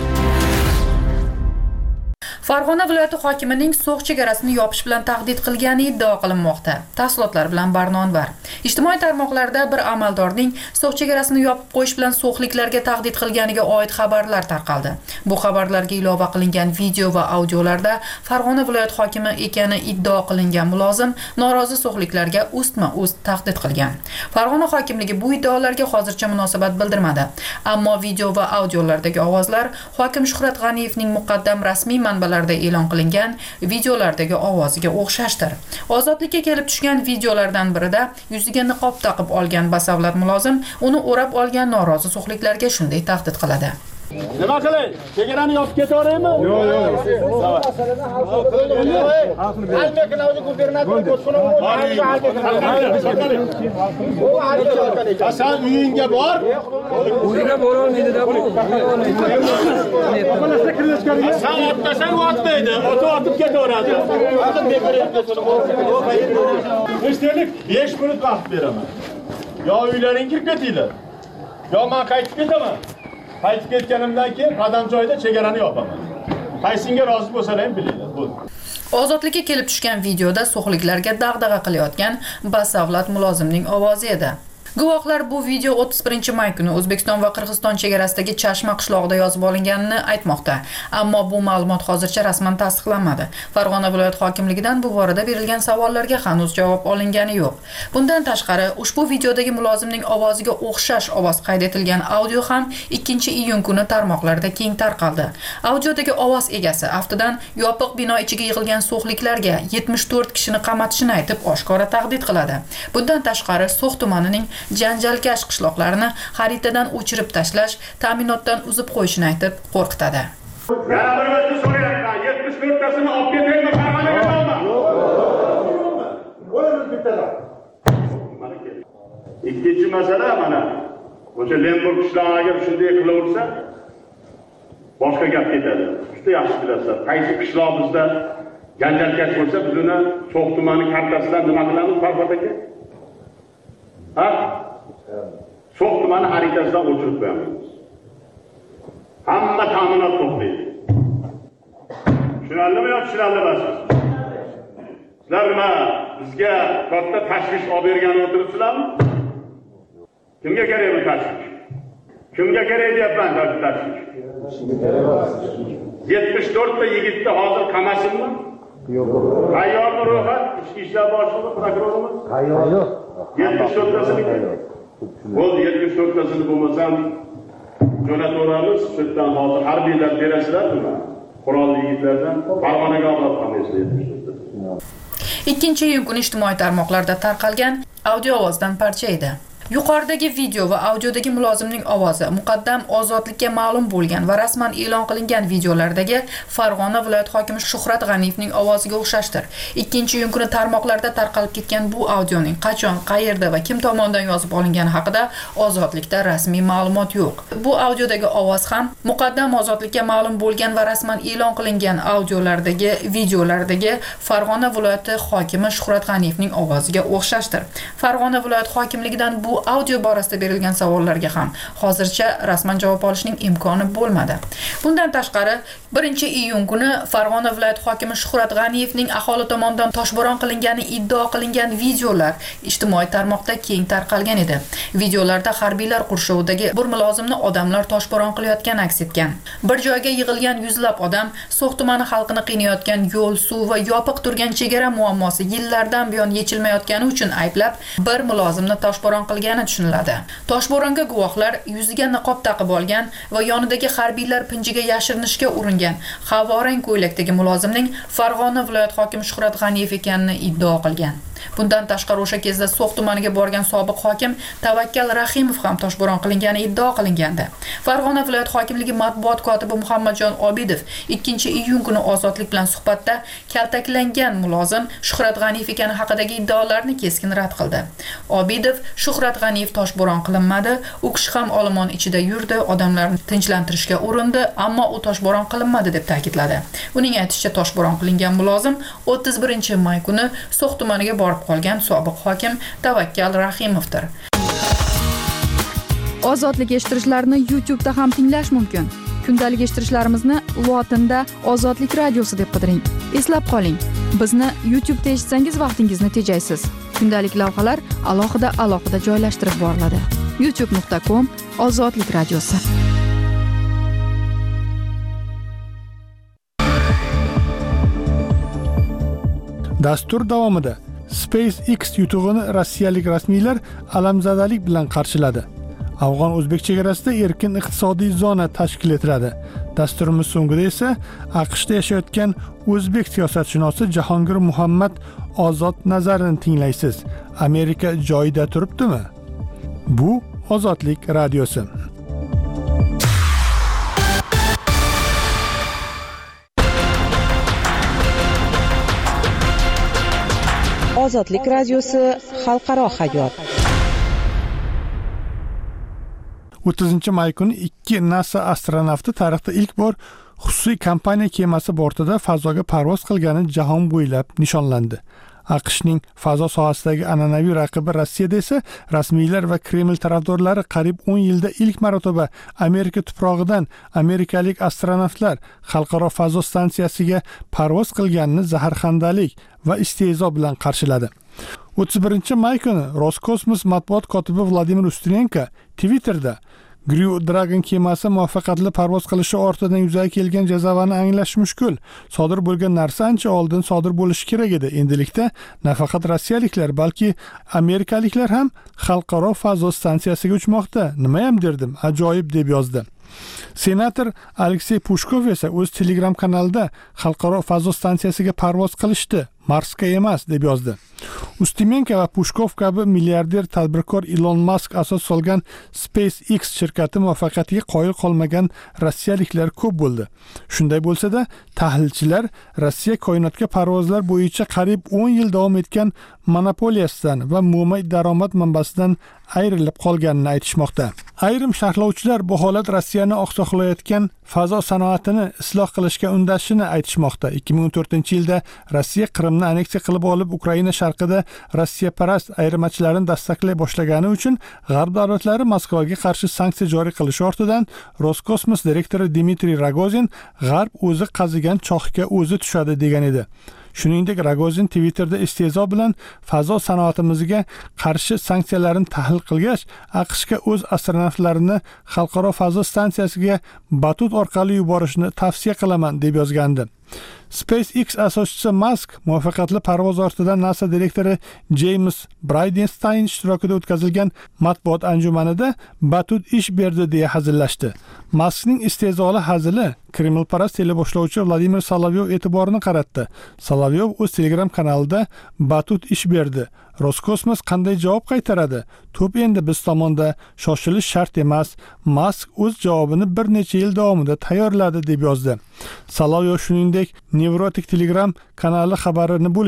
Farg'ona viloyati hokimining So'x chegarasini yopish bilan tahdid qilgani iddao qilinmoqda. Tafsilotlar bilan Barnonvar. Ijtimoiy tarmoqlarda bir amaldorning So'x chegarasini yopib qo'yish bilan so'xliklarga tahdid qilganiga oid xabarlar tarqaldi. Bu xabarlarga ilova qilingan video va audiolarda Farg'ona viloyati hokimi ekani iddao qilingan mulozim norozi so'xliklarga ustma-ust tahdid qilgan. Farg'ona hokimligi bu iddaolarga hozircha munosabat bildirmadi. Ammo video va audiolardagi ovozlar hokim Shuhrat G'aniyevning muqaddam rasmiy manbalarida e'lon qilingan videolardagi ovoziga o'xshashdir. Ozodlikka kelib tushgan videolardan birida yuziga niqob taqib olgan basavlat mulozim uni o'rab olgan norozi so'xliklarga shunday tahdid qiladi. Nima qilay? Chegarani yopib ketaveraymi? Yo'q, yo'q. Sen uyingga bor. Uyiga bora olmaydi-da bu. Sen otmasang otmaydi. Oti otib ketaveradi. Müşterilik besh minut vaqt beraman. Yo uylaring kirib ketinglar. Yo men qaytib ketaman. Qaytib ketganimdan keyin qadam joyida chegarani yopaman. Qaysinga rozi bo'lsalar ham bilinglar. Bu. Ozodlikka kelib tushgan videoda so'xliklarga dag'dag'a qilayotgan basavlat mulozimning ovozi edi. Guvohlar bu video o'ttiz birinchi may kuni O'zbekiston va Qirg'iziston chegarasidagi Chashma qishlog'ida yozib olinganini aytmoqda. Ammo bu ma'lumot hozircha rasman tasdiqlanmadi. Farg'ona viloyat hokimligidan bu borada berilgan savollarga hanuz javob olingani yo'q. Bundan tashqari, ushbu videodagi mulozimning ovoziga o'xshash ovoz qayd etilgan audio ham ikkinchi iyun kuni tarmoqlarda keng tarqaldi. Audiodagi ovoz egasi aftidan yopiq bino ichiga yig'ilgan so'xliklarga yetmish to'rt kishini qamatishini aytib oshkora tahdid qiladi. Bundan tashqari, So'x tumanining janjalkash qishloqlarini xaritadan o'chirib tashlash, ta'minotdan uzib qo'yishini aytib qo'rqitadi. Yana bir marta so'rayapman, yetmish to'rt tasini olib ketaymi, Farg'onaga olma. O'yinimiz bittalar. Ikkinchi masala mana o'sha Lemburg qishlog'iga shunday qilaversa, boshqa gap ketadi. Juda yaxshi bilasizlar. Qaysi qishlog'imizda janjalkash bo'lsa, biz uni So'x tumani kartasidan nima qilamiz, Farhod aka? Ha? So'x tumani xaritasidan o'chirib qo'yamiz. Hamma ta'minot to'playdi. Tushunarlimi yo tushunarlimisiz? Sizlar nima bizga katta tashvish olib bergan o'tiribsizlarmi? Kimga kerak bu tashvish? Kimga kerak deyapman tashvish? yetmish to'rt ta yigitni hozir qamasinmi? Yo'q. Tayyormi ro'yxat? Ichki ishlar boshlig'i, prokurorimiz? Tayyor. yetmish to'rt tasini. Bo'ldi, yetmish to'rt tasini bo'lmasam jo'nataveramiz. Suddan hozir harbiylar berasizlarmi? Qurolli yigitlardan Farg'onaga olib qolmaysiz yetmish to'rt tasini. ikkinchi iyun kuni ijtimoiy tarmoqlarda tarqalgan audio ovozdan parcha edi. Yuqoridagi video va audiodagi mulozimning ovozi muqaddam ozodlikka ma'lum bo'lgan va rasman e'lon qilingan videolardagi Farg'ona viloyat hokimi Shuhrat G'aniyevning ovoziga o'xshashdir. ikkinchi iyun kuni tarmoqlarda tarqalib ketgan bu audioning qachon, qayerda va kim tomonidan yozib olingani haqida ozodlikda rasmiy ma'lumot yo'q. Bu audiodagi ovoz ham muqaddam ozodlikka ma'lum bo'lgan va rasman e'lon qilingan audiolardagi, videolardagi Farg'ona viloyati hokimi Shuhrat G'aniyevning ovoziga o'xshashdir. Farg'ona viloyat hokimligidan bu bu audio borasida berilgan savollarga ham hozircha rasman javob olishning imkoni bo'lmadi. Bundan tashqari, birinchi iyun kuni Farg'ona viloyat hokimi Shuhrat G'aniyevning aholi tomonidan toshbo'ron qilingani iddao qilingan videolar ijtimoiy tarmoqda keng tarqalgan edi. Videolarda harbiylar qurshovidagi bir mulozimni odamlar toshbo'ron qilayotgani aks etgan. Bir joyga yig'ilgan yuzlab odam So'x tumani xalqini qiynayotgan yo'l, suv va yopiq turgan chegara muammosi yillardan buyon yechilmayotgani uchun ayblab, bir mulozimni toshbo'ron qilgani tushuniladi. Toshbo'ronga guvohlar yuziga niqob taqib olgan va yonidagi harbiylar pinjiga yashirinishga uringan havorang ko'ylakdagi mulozimning Farg'ona viloyat hokimi Shuhrat G'aniyev ekanini iddao qilgan. Bundan tashqari o'sha kezda So'x tumaniga borgan sobiq hokim Tavakkal Rahimov ham toshbo'ron qilingani iddao qilingandi. Farg'ona viloyat hokimligi matbuot kotibi Muhammadjon Obidov ikkinchi iyun kuni Ozodlik bilan suhbatda kaltaklangan mulozim Shuhrat G'aniyev ekani haqidagi iddaolarni keskin rad qildi. Obidov Shuhrat G'aniyev toshbo'ron qilinmadi, u kishi ham olomon ichida yurdi, odamlarni tinchlantirishga urindi, ammo u toshbo'ron qilinmadi deb ta'kidladi. Uning aytishicha, toshbo'ron qilingan mulozim o'ttiz birinchi may kuni So'x tumaniga borib qolgan sobiq hokim Tavakkal Rahimovdir. Ozodlik eshittirishlarini YouTube da ham tinglash mumkin. Kundalik eshittirishlarimizni lotinda Ozodlik radiosi deb qidiring. Eslab qoling, bizni YouTube da eshitsangiz vaqtingizni tejaysiz. Kundalik lavhalar alohida alohida joylashtirib boriladi. youtube nuqta com Ozodlik radiosi. Dastur davomida SpaceX yutug'ini rossiyalik rasmiylar alamzadalik bilan qarshiladi. Afg'on-o'zbek chegarasida erkin iqtisodiy zona tashkil etiladi. Dasturimiz so'ngida esa AQShda yashayotgan o'zbek siyosatshunosi Jahongir Muhammad Ozod nazarini tinglaysiz. Amerika joyida turibdimi? Bu Ozodlik radiosi. Ozodlik radiosi xalqaro hayot. o'ttizinchi may kuni ikki NASA astronavti tarixda ilk bor xususiy kompaniya kemasi bortida fazoga parvoz qilgani jahon bo'ylab nishonlandi. AQShning fazo sohasidagi an'anaviy raqibi Rossiyada esa rasmiylar va Kreml tarafdorlari qariyb o'n yilda ilk marotaba Amerika tuprog'idan amerikalik astronavtlar xalqaro fazo stansiyasiga parvoz qilganini zaharxandalik va istehzo bilan qarshiladi. o'ttiz birinchi may kuni Roskosmos matbuot kotibi Vladimir Ustrenko Twitterda Crew Dragon kemasi muvaffaqiyatli parvoz qilishi ortidan yuzaga kelgan jazavani anglash mushkul. Sodir bo'lgan narsa ancha oldin sodir bo'lishi kerak edi. Endilikda nafaqat rossiyaliklar, balki amerikaliklar ham xalqaro fazo stansiyasiga uchmoqda. Nima ham derdim, ajoyib deb yozdi. Senator Aleksey Pushkov esa o'z Telegram kanalida xalqaro fazo stansiyasiga parvoz qilishdi, Marsga emas deb yozdi. Ustimenko va Pushkov kabi milliarder tadbirkor Elon Musk asos solgan SpaceX shirkati muvaffaqiyatiga qoyil qolmagan rossiyaliklar ko'p bo'ldi. Shunday bo'lsa-da, tahlilchilar Rossiya koinotga parvozlar bo'yicha qariyb o'n yil davom etgan monopoliyasidan va mo'may daromad manbasidan ayrilib qolganini aytishmoqda. Ayrim sharhlovchilar bu holat Rossiyani oqsoqlayotgan fazo sanoatini isloh qilishga undashini aytishmoqda. ikki ming o'n to'rtinchi yilda Rossiya Qrimni anneksiya qilib olib, Ukraina sharqida Rossiyaparast ayirmachilarni dastaklay boshlagani uchun G'arb davlatlari Moskvaga qarshi sanksiya joriy qilish ortidan Roskosmos direktori Dmitriy Rogozin G'arb o'zi qazigan choxga o'zi tushadi degan edi. Shuningdek, Rogozin Twitterda istehzo bilan fazo sanoatimizga qarshi sanksiyalarni tahlil qilgach, AQShga o'z astronavtlarini xalqaro fazo stansiyasiga batut orqali yuborishni tavsiya qilaman deb yozgandi. SpaceX asoschisi Musk muvaffaqiyatli parvoz ortidan NASA direktori James Bridenstine ishtirokida o'tkazilgan matbuot anjumanida batut ish berdi deya hazillashdi. Muskning istehzoli hazili Kremlparast teleboshlovchi Vladimir Solovyov e'tiborini qaratdi. Solovyov o'z Telegram kanalida batut ish berdi. Roskosmos qanday javob qaytaradi? To'p endi biz tomonda, shoshilish shart emas. Musk o'z javobini bir necha yil davomida tayyorladi deb yozdi. Solovyov shuningdek Nevrotik Telegram kanali xabarini bo'lishdi.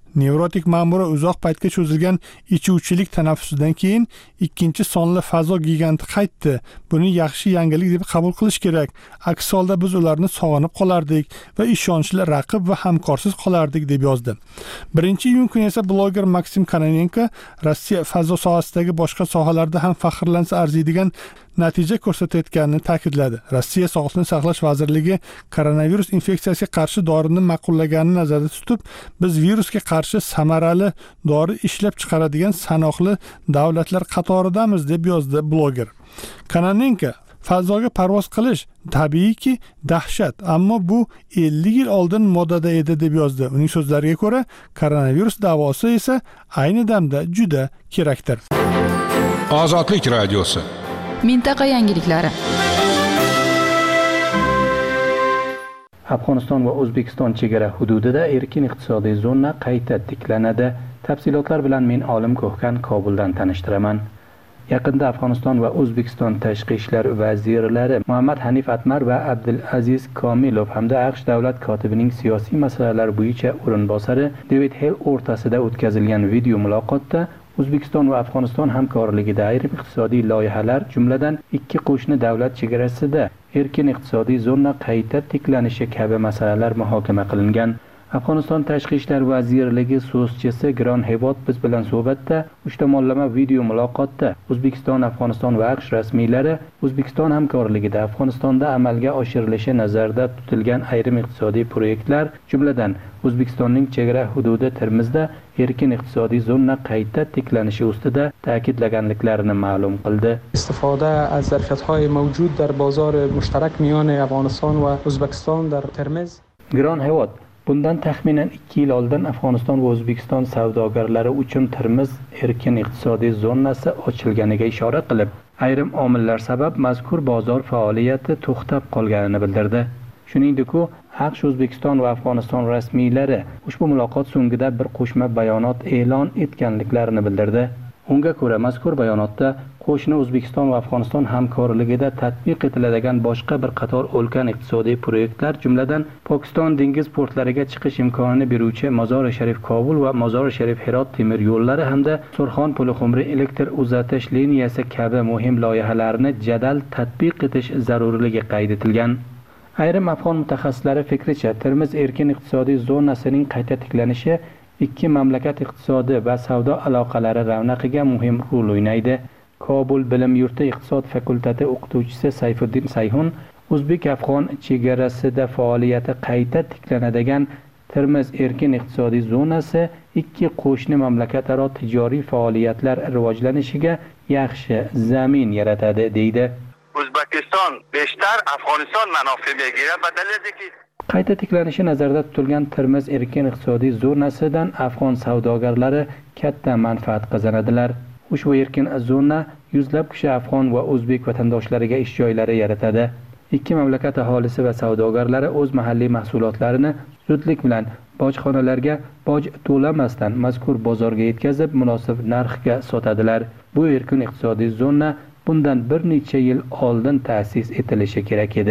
Nevrotik ma'mura uzoq paytga cho'zilgan ichuvchilik tanaffusidan keyin ikkinchi sonli fazo giganti qaytdi. Buni yaxshi yangilik deb qabul qilish kerak. Aks holda biz ularni sog'inib qolardik va ishonchli raqib va hamkorsiz qolardik deb yozdi. birinchi iyun kuni esa bloger Maksim Kononenko Rossiya fazo sohasidagi boshqa sohalarda ham faxrlansa arziydigan natija ko'rsatayotganini ta'kidladi. Rossiya Sog'liqni saqlash vazirligi koronavirus infeksiyasiga qarshi dorini ma'qullaganini nazarda tutib, biz virusga qarshi samarali dori ishlab chiqaradigan sanoqli davlatlar qatoridamiz deb yozdi bloger. Kononenko fazoga parvoz qilish tabiiyki dahshat, ammo bu ellik yil oldin modada edi deb yozdi. Uning so'zlariga ko'ra, koronavirus davosi esa ayni damda juda kerakdir. Ozodlik radiosi. Mintaqa yangiliklari. Afg'oniston va O'zbekiston chegara hududida erkin iqtisodiy zona qayta tiklanadi. Tafsilotlar bilan men Olim Ko'hkan Kobuldan tanishtiraman. Yaqinda Afg'oniston va O'zbekiston tashqi ishlar vazirlari Muhammad Hanif Atmar va Abdulaziz Komilov hamda AQSh davlat kotibining siyosiy masalalar bo'yicha o'rinbosari David Hale o'rtasida o'tkazilgan video muloqotda O'zbekiston va Afg'oniston hamkorligida ayrim iqtisodiy loyihalar, jumladan ikki qo'shni davlat chegarasida erkin iqtisodiy zona qayta tiklanishi kabi masalalar muhokama qilingan. Afg'oniston tashqi ishlar vazirligi so'zchisi Giron Hevot biz bilan suhbatda uch tomonlama video muloqotda O'zbekiston, Afg'oniston va AQSh rasmiylari O'zbekiston hamkorligida Afg'onistonda amalga oshirilishi nazarda tutilgan ayrim iqtisodiy proyektlar, jumladan O'zbekistonning chegara hududi Termizda erkin iqtisodiy zona qayta tiklanishi ustida ta'kidlaganliklarini ma'lum qildi. Istifoda az zarfiyat‌های موجود در بازار مشترک میان افغانستان و ازبکستان در ترمز. Giron Hevot bundan taxminan ikki yil oldin Afg'oniston va O'zbekiston savdogarlari uchun Termiz erkin iqtisodiy zonasi ochilganiga ishora qilib, ayrim omillar sabab mazkur bozor faoliyati to'xtab qolganini bildirdi. Shuningdek, u AQSh, O'zbekiston va Afg'oniston rasmiylari ushbu muloqot so'ngida bir qo'shma bayonot e'lon etganliklarini bildirdi. Unga ko'ra, mazkur bayonotda qo'shni O'zbekiston va Afg'oniston hamkorligida tatbiq etiladigan boshqa bir qator ulkan iqtisodiy proyektlar, jumladan Pokiston dengiz portlariga chiqish imkonini beruvchi Mozori Sharif Kobul va Mozori Sharif Herot temir yo'llari hamda Surxon Pulxumri elektr uzatish liniyasi kabi muhim loyihalarni jadal tatbiq etish zarurligi qayd etilgan. Ayrim afg'on mutaxassislari fikricha, Termiz erkin iqtisodiy zonasining qayta tiklanishi ikki mamlakat iqtisodi va savdo aloqalari ravnaqiga muhim rol o'ynaydi. Kobul bilim yurti iqtisod fakulteti o'qituvchisi Sayfuddin Sayhun O'zbek-Afg'on chegarasida faoliyati qayta tiklanadigan Termiz erkin iqtisodiy zonasi ikki qo'shni mamlakataro tijoriy faoliyatlar rivojlanishiga yaxshi zamin yaratadi deydi. O'zbekiston beshtar Afg'oniston manofi megirad va dalilki qayta tiklanishi nazarda tutilgan Termiz erkin iqtisodiy zonasidan afg'on savdogarlari katta manfaat qozonadilar. Ushbu erkin zona yuzlab kishi afg'on va o'zbek vatandoshlariga ish joylari yaratadi. Ikki mamlakat aholisi va savdogarlari o'z mahalliy mahsulotlarini zudlik bilan bojxonalarga boj to'lamasdan mazkur bozorga yetkazib, munosib narxga sotadilar. Bu erkin iqtisodiy zona bundan bir necha yil oldin ta'sis etilishi kerak edi.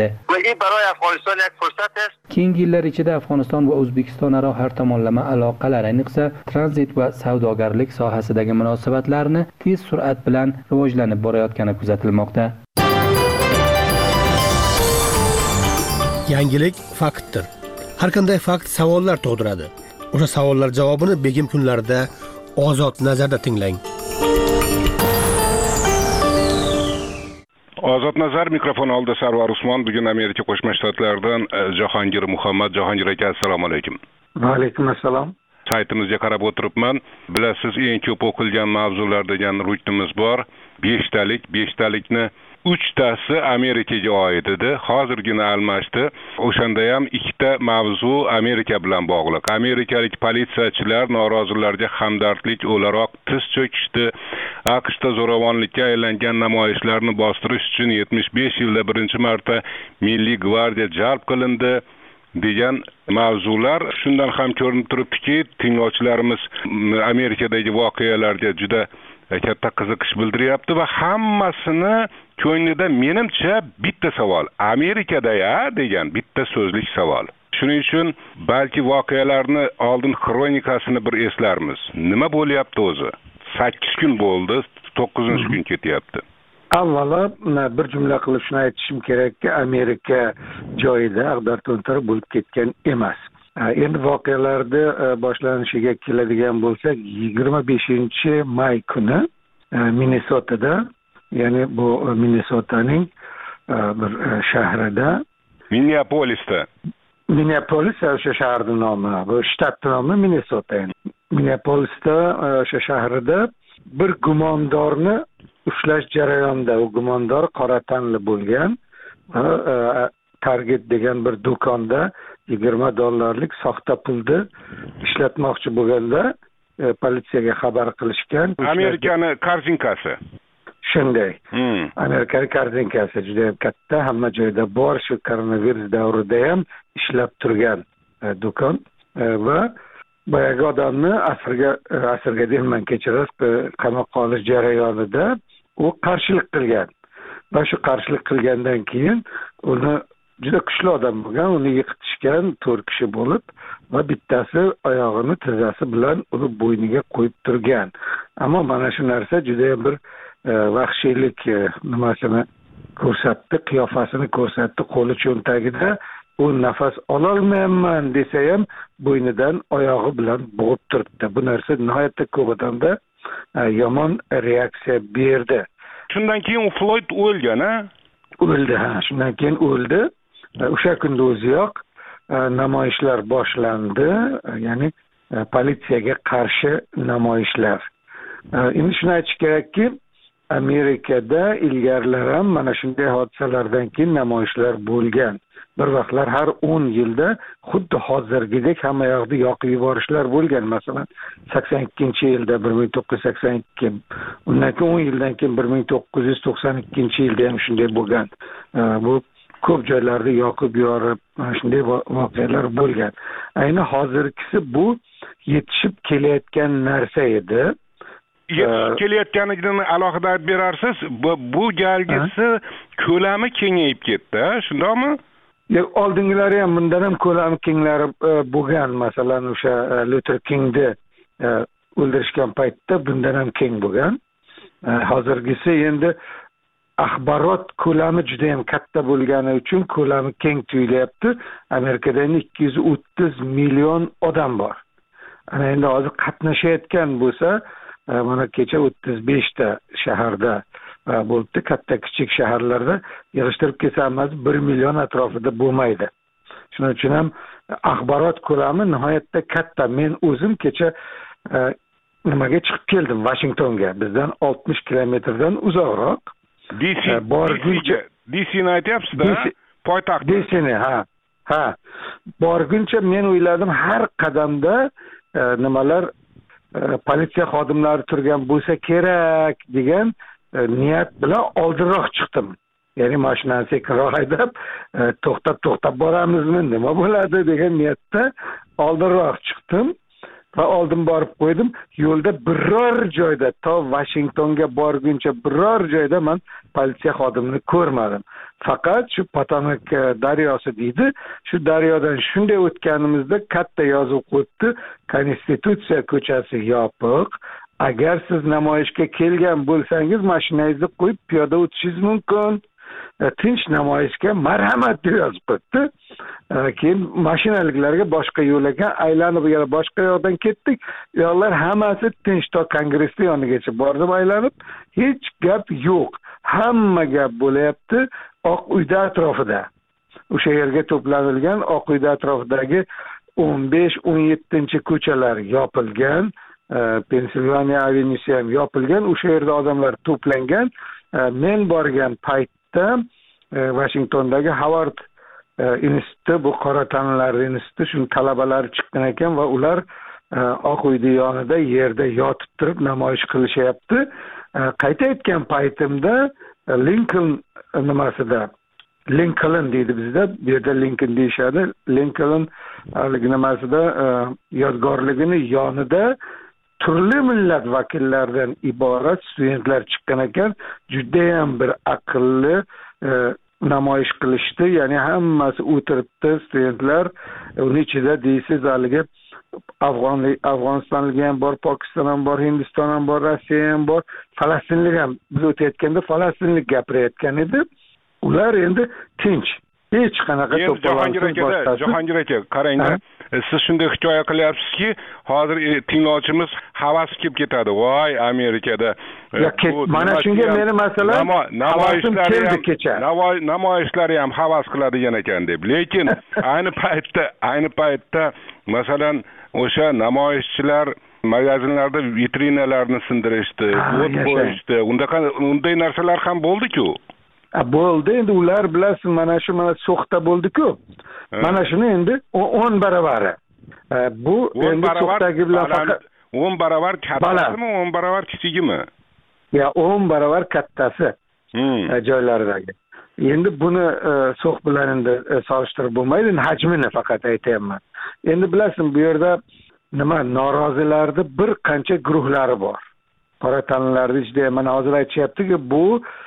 Keyingi yillar ichida Afg'oniston va O'zbekiston aro har tomonlama aloqalar, ayniqsa tranzit va savdogarlik sohasidagi munosabatlarni tez sur'at bilan rivojlanib borayotgani kuzatilmoqda. Yangilik faktdir. Har qanday fakt savollar tug'diradi. O'sha savollar javobini begim kunlarida Ozod nazarda tinglang. Ozod nazar mikrofon oldi Sarvar Usmon. Bugun Amerika Qo'shma Shtatlaridan Jahongir Muhammad. Jahongir aka, assalomu alaykum. Va alaykum assalom. Saytimizga qarab o'tiribman. Bilasiz, eng ko'p o'qilgan mavzular degan rutimiz bor. beshtalik, beshtalikni uchtasi Amerikaga oid edi. Hozirgina almashdi. O'shanda ham ikkita mavzu Amerika bilan bog'liq. Amerikalik politsiyachilar norozilarga hamdardlik o'laroq tiz cho'kishdi. AQShda zo'ravonlikka aylangan namoyishlarni bostirish uchun yetmish besh yilda birinchi marta Milliy gvardiya jalb qilindi degan mavzular shundan ham ko'rinib turibdiki, tinglovchilarimiz Amerikadagi voqealarga juda katta qiziqish bildiryapti va hammasini ko'nglida menimcha bitta savol, Amerikada ya degan bitta so'zlik savol. Shuning uchun balki voqealarni oldin xronikasini bir eslarmiz. Nima bo'lyapti o'zi? sakkiz kun bo'ldi, to'qqizinchi kun ketyapti. Avvalo bir jumla qilib shuni aytishim kerakki, Amerika joyida ag'dar to'ntarib bo'lib ketgan emas. Endi voqealarni boshlanishiga keladigan bo'lsak, yigirma beshinchi may kuni Minnesotada, ya'ni bu Minnesotaning bir shahrida, Minneapolisda. Minneapolis o'sha shaharning nomi, bu shtatning nomi Minnesota. Minneapolisda o'sha shahrida bir gumondorni ushlash jarayonida, u gumondor qora tanli bo'lgan, Target degan bir do'konda yigirma dollarlik soxta pulni ishlatmoqchi bo'lganda politsiyaga xabar qilishgan. Amerikani korzinkasi. Shunday. Amerikani korzinkasi juda katta, hamma joyda bor, shu koronavirus davrida ham ishlab turgan do'kon va boyagi odamni asrga asrga deyman, kechirasiz, qamoqqa olish jarayonida u qarshilik qilgan. Va shu qarshilik qilgandan keyin uni juda kuchli odam bo'lgan, uni yiqitishgan to'rt kishi bo'lib va bittasi oyog'ini tizzasi bilan uni bo'yniga qo'yib turgan. Ammo mana shu narsa juda bir vahshiylik nimasini ko'rsatdi, qiyofasini ko'rsatdi, qo'li cho'ntagida u nafas ololmayman desa ham bo'ynidan oyog'i bilan bo'g'ib turibdi. Bu narsa nihoyatda ko'p odamda yomon reaksiya berdi. Shundan keyin u Floyd o'lgan, ha? O'ldi, ha, shundan keyin o'ldi. O'sha kunda o'ziyoq namoyishlar boshlandi, ya'ni politsiyaga qarshi namoyishlar. Endi shuni aytish kerakki, Amerikada ilgarilar ham mana shunday hodisalardan keyin namoyishlar bo'lgan. Bir vaqtlar har o'n yilda xuddi hozirgidek hamma yoqda yoqib yuborishlar bo'lgan. Masalan, sakson ikkinchi yilda bir ming to'qqiz yuz sakson ikki, undan keyin o'n yildan keyin bir ming to'qqiz yuz to'qson ikkinchi yilda ham shunday bo'lgan. Bu ko'p joylarda yoqib yuborib, shunday voqealar bo'lgan. Ayni hozirgisi bu yetishib kelayotgan narsa edi. Yetishib kelayotganligini alohida berarsiz. Bu, bu galgisi ko'lami kengayib ketdi, shundaymi? Oldingilari ham bundan ham ko'lami kenglari bo'lgan. Masalan, o'sha Luther Kingni o'ldirishgan paytda bundan ham keng bo'lgan. Hozirgisi endi axborot ko'lami juda ham katta bo'lgani uchun ko'lami keng tuyulyapti. Amerikada ikki yuz o'ttiz million odam bor. Ana endi hozir qatnashayotgan bo'lsa, mana kecha o'ttiz beshta shaharda bo'libdi, katta kichik shaharlarda yig'ishtirib kelsangiz bir million atrofida bo'lmaydi. Shuning uchun ham axborot ko'lami nihoyatda katta. Men o'zim kecha nimaga chiqib keldim, Washingtonga, bizdan oltmish kilometrdan uzoqroq. D C borguncha D C ni aytyapsiz-da? Poytaxt. D C ni, ha. Ha. Borguncha men o'yladim, har qadamda nimalar politsiya xodimlari turgan bo'lsa kerak degan niyat bilan oldinroq chiqdim. Ya'ni mashinani sekinroq haydab, to'xtab to'xtab boramizmi, nima bo'ladi degan niyatda oldinroq chiqdim va oldin borib qo'ydim. Yo'lda biror joyda, to Washingtonga borguncha biror joyda men politsiya xodimini ko'rmadim. Faqat shu Potomak daryosi deydi, shu daryodan shunday o'tganimizda katta yozuv qo'yibdi, Konstitutsiya ko'chasi yopiq. Agar siz namoyishga kelgan bo'lsangiz, mashinangizni qo'yib piyoda o'tishingiz mumkin. Tinch namoyishga marhamat deb yozib qo'yibdi. Keyin mashinaliklarga boshqa yo'lga aylanib, yana boshqa yo'ldan ketdik. Yo'llar hammasi tinch, to Kongressning yonigacha bordim aylanib, hech gap yo'q. Hamma gap bo'layapti Oq uyda atrofida. O'sha yerga to'planilgan Oq uyda atrofidagi o'n besh o'n yettinchi ko'chalar yopilgan. Pensilvaniya avenyusi ham yopilgan. O'sha yerda odamlar to'plangan. Men borgan paytda Washingtondagi Howard instituti, bu qora tanlilar instituti, shu talabalari chiqqan ekan va ular Oq uyning yonida yerda yotib turib namoyish qilishyapti. Qayta aytgan paytimda Lincoln nimasida, Lincoln deydi bizda, bu yerda Lincoln deyishadi. Lincoln nimasida yodgorligini yonida turli millat vakillaridan iborat studentlar chiqqan ekan. Juda ham bir aqlli, namoyish qilishdi, ya'ni hammasi o'tiribdi studentlar, uning ichida deysiz haligi afg'onlik afg'onistonlik ham bor, Pokiston ham bor, Hindiston ham bor, Rossiya ham bor, falastinlik ham. Biz o'tayotganda falastinlik gapirayotgan edi. Ular endi tinch, hech qanaqa to'polonsiz boshqasi. Jahongir aka, qarang, siz shunday hikoya qilyapsizki, hozir tinglovchimiz havas kelib ketadi. Voy, Amerikada. Mana shunga meni masalan namoyishlar ham kecha. Namoyishlar ham havas qiladigan ekan deb. Lekin ayni paytda, ayni paytda masalan o'sha namoyishchilar magazinlarda vitrinalarni sindirishdi, o't qo'yishdi. Unda unday narsalar ham bo'ldi-ku. Bo'ldi, endi ular bilasiz, mana shu mana so'xta bo'ldi-ku. Mana shuni endi o'n barovari. Bu endi so'xtagi bilan faqat o'n barobar kattasimi, o'n barobar kichigimi? Ya, o'n barobar kattasi. Joylardagi. Endi buni so'x bilan endi solishtirib bo'lmaydi, hajmini faqat aytayapman. Endi bilasizmi, bu yerda nima, norozilarda bir qancha guruhlari bor. Qora tanlilarning ichida mana hozir aytishyaptiki, bu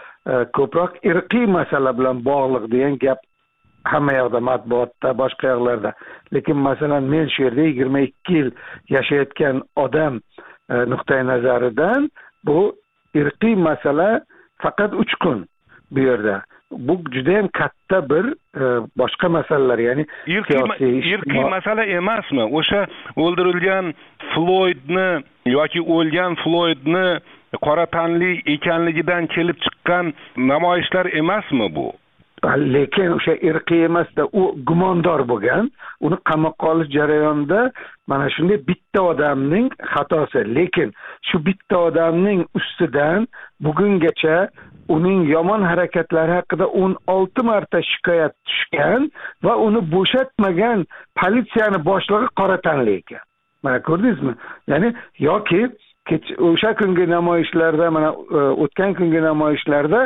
ko'proq irqiy masala bilan bog'liq degan gap hamma yoqda, matbuotda, boshqa yoqlarda. Lekin masalan men shu yerda yigirma ikki yil yashayotgan odam nuqtai nazaridan bu irqiy masala faqat uch kun bu yerda. Bu juda ham katta bir boshqa masalalar, ya'ni siyosiy irqiy masala emasmi? O'sha o'ldirilgan Floydni yoki o'lgan Floydni qora tanli ekanligidan kelib chiqqan namoyishlar emasmi bu? Lekin o'sha irqiy emasda, u gumondor bo'lgan, uni qamoqqa olish jarayonida mana shunday bitta odamning xatosi. Lekin shu bitta odamning ustidan bugungacha uning yomon harakatlari haqida o'n olti marta shikoyat tushgan va uni bo'shatmagan politsiyani boshlig'i qora tanli ekan. Mana ko'rdingizmi? Ya'ni yoki o'sha kungi namoyishlarda, mana o'tgan kungi namoyishlarda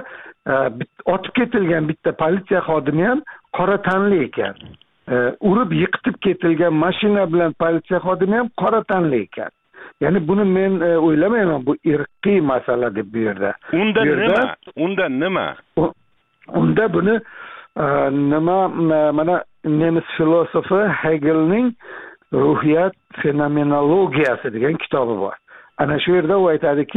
otib ketilgan bitta politsiya xodimi ham qora tanli ekan. Urib yiqitib ketilgan mashina bilan politsiya xodimi ham qora tanli ekan. Ya'ni buni men o'ylamayman, bu irqiy masala deb bu yerda. Unda nima? Unda nima? Unda buni nima, mana nemis filosofi Hegelning ruhiyat fenomenologiyasi degan kitobi bor. Ana shu yerda u aytadiki,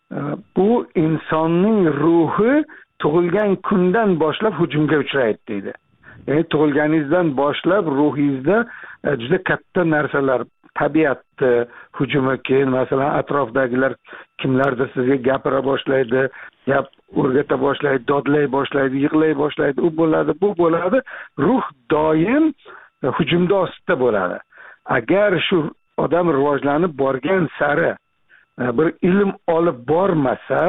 bu insonning ruhi tug'ilgan kundan boshlab hujumga uchraydi deydi. Ya'ni tug'ilganingizdan boshlab ruhingizda juda katta narsalar, tabiatni hujumi, keyin masalan atrofdagilar kimlardir sizga gapira boshlaydi, gap o'rgata boshlaydi, dodlay boshlaydi, yig'lay boshlaydi, u bo'ladi, bu bo'ladi. Ruh doim hujumda ostida bo'ladi. Agar shu odam rivojlanib borgan sari bir ilm olib bormasa,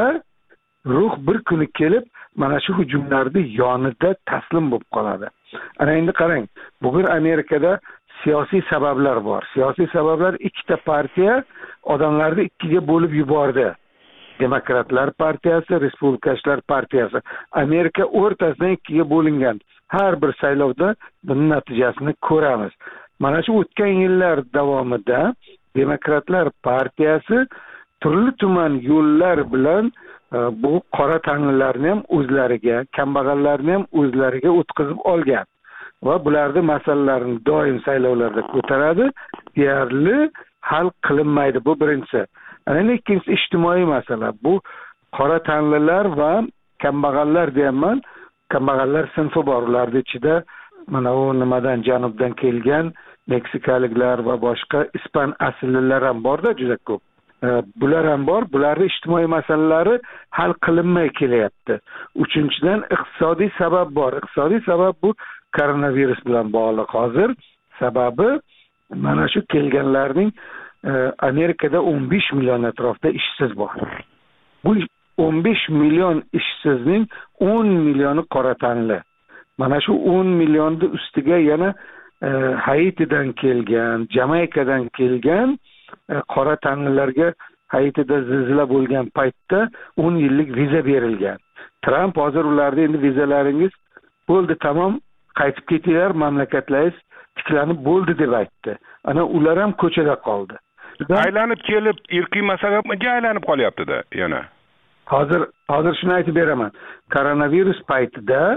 ruh bir kuni kelib mana shu hujumlarni yonida taslim bo'lib qoladi. Ana endi qarang, bugun Amerikada siyosiy sabablar bor. Siyosiy sabablar ikkita partiya odamlarni ikkiga bo'lib yubordi. Demokratlar partiyasi, respublikachilar partiyasi. Amerika o'rtasidan ikkiga bo'lingan. Har bir saylovda buning natijasini ko'ramiz. Mana shu o'tgan yillar davomida Demokratlar partiyasi turli tuman yo'llar bilan bu qora tanlilarni ham o'zlariga, kambag'allarni ham o'zlariga o'tkazib olgan va bularni masalalarini doim saylovlarda ko'taradi, deyarli hal qilinmaydi. Bu birinchisi. Ana ikkinchisi ijtimoiy masala. Bu qora tanlilar va kambag'allar deyman. Kambag'allar sinfi bor. Ularning ichida mana u nimadan, janubdan kelgan meksikaliklar va boshqa ispan aslilar ham borda, juda ko'p. Bular ham bor. Bularning ijtimoiy masalalari hal qilinmay kelyapti. Uchinchidan iqtisodiy sabab bor. Iqtisodiy sabab bu koronavirus bilan bog'liq hozir. Sababi mana shu kelganlarning Amerikada o'n besh million atrofida ishsiz bor. Bu o'n besh million ishsizning o'n millioni qora tanli. Mana shu o'n millionning ustiga yana Haitidan kelgan, Jamaikadan kelgan qora tanlilarga Haitida zilzila bo'lgan paytda o'n yillik viza berilgan. Trump hozir ularga endi vizalaringiz bo'ldi, tamom, qaytib ketinglar, mamlakatlaringiz tiklanib bo'ldi deb aytdi. Ana ular ham ko'chada qoldi. Aylanib kelib irqiy masalaga aylanib qolyapti-da yana. Hozir hozir shuni aytib beraman. Koronavirus paytida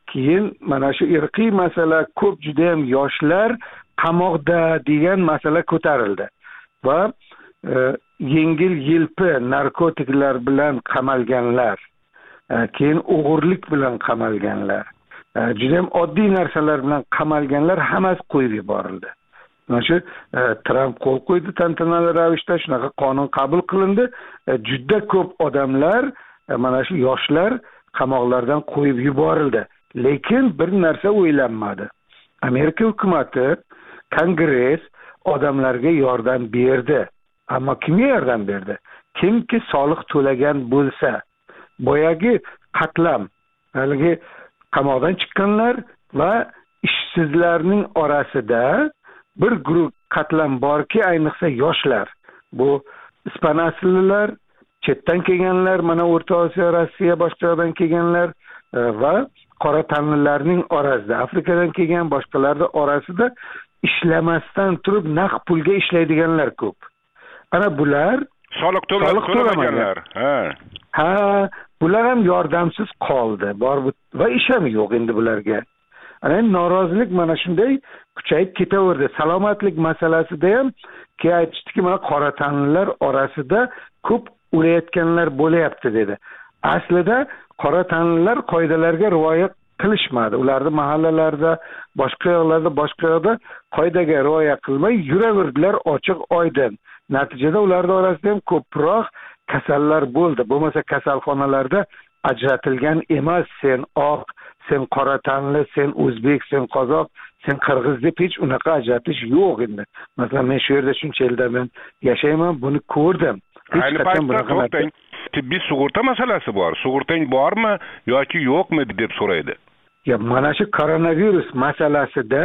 keyin mana shu irqiy masala, ko'p juda ham yoshlar qamoqda degan masala ko'tarildi va e, yengil yelpi narkotiklar bilan qamalganlar, e, keyin o'g'irlik bilan qamalganlar, e, juda ham oddiy narsalar bilan qamalganlar hammasi qo'yib yuborildi. Mana shu e, Tramp qo'l qo'ydi tantanali ravishda, shunaqa qonun qabul qilindi. E, juda ko'p odamlar, e, mana shu yoshlar qamoqlardan qo'yib yuborildi. Lekin bir narsa o'ylanmadi. Amerika hukumati, Kongress odamlarga yordam berdi. Ammo kimga yordam berdi? Kimki soliq to'lagan bo'lsa, boyagi qatlam, haligi qamoqdan chiqqanlar va ishsizlarning orasida bir guruh qatlam borki, ayniqsa yoshlar. Bu ispan aslilar, chetdan kelganlar, mana O'rta Osiyo, Rossiya, boshqa yerdan kelganlar e, va qora tanlilarning orasida, Afrikadan kelgan boshqalarning orasida ishlamasdan turib naqd pulga ishlaydiganlar ko'p. Ana bular soliq to'lamaganlar. Ha. Ha, bular ham yordamsiz qoldi. Bor va ish ham yo'q endi bularga. Ana norozilik mana shunday kuchayib ketaverdi. Salomatlik masalasida ham ki aytishdiki, mana qora tanlilar orasida ko'p o'layotganlar bo'layapti dedi. Aslida qora tanlilar qoidalarga rioya qilishmadi. Ularni mahallalarda, boshqa yoqlarda, boshqa yoqda qoidaga rioya qilmay yuraverdilar ochiq oydin. Natijada ularning orasida ham ko'proq kasallar bo'ldi. Bo'lmasa kasalxonalarda ajratilgan emas, sen oq, sen qora tanli, sen o'zbek, sen qozoq, sen qirg'iz deb hech unaqa ajratish yo'q endi. Masalan, men shu yerda shuncha yildan men yashayman, buni ko'rdim. Ayni paytda tibbiy sug'urta masalasi bor. Sug'urtang bormi yoki yo'qmi deb so'raydi. Ya mana shu koronavirus masalasida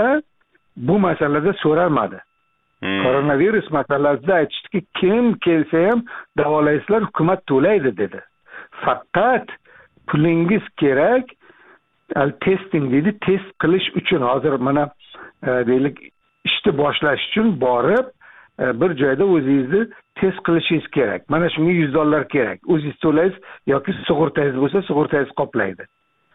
bu masalada so'ralmadi. Hmm. Koronavirus masalasida aytishdiki, kim kelsa ham davolaysizlar, hukumat to'laydi dedi. Faqat pulingiz kerak, al testing dedi, test qilish uchun hozir mana e, deylik ishni boshlash uchun borib e, bir joyda o'zingizni test qilishingiz kerak. Mana shunga yuz dollar kerak. O'zingiz to'laysiz yoki sug'urtangiz bo'lsa, sug'urtangiz qoplaydi.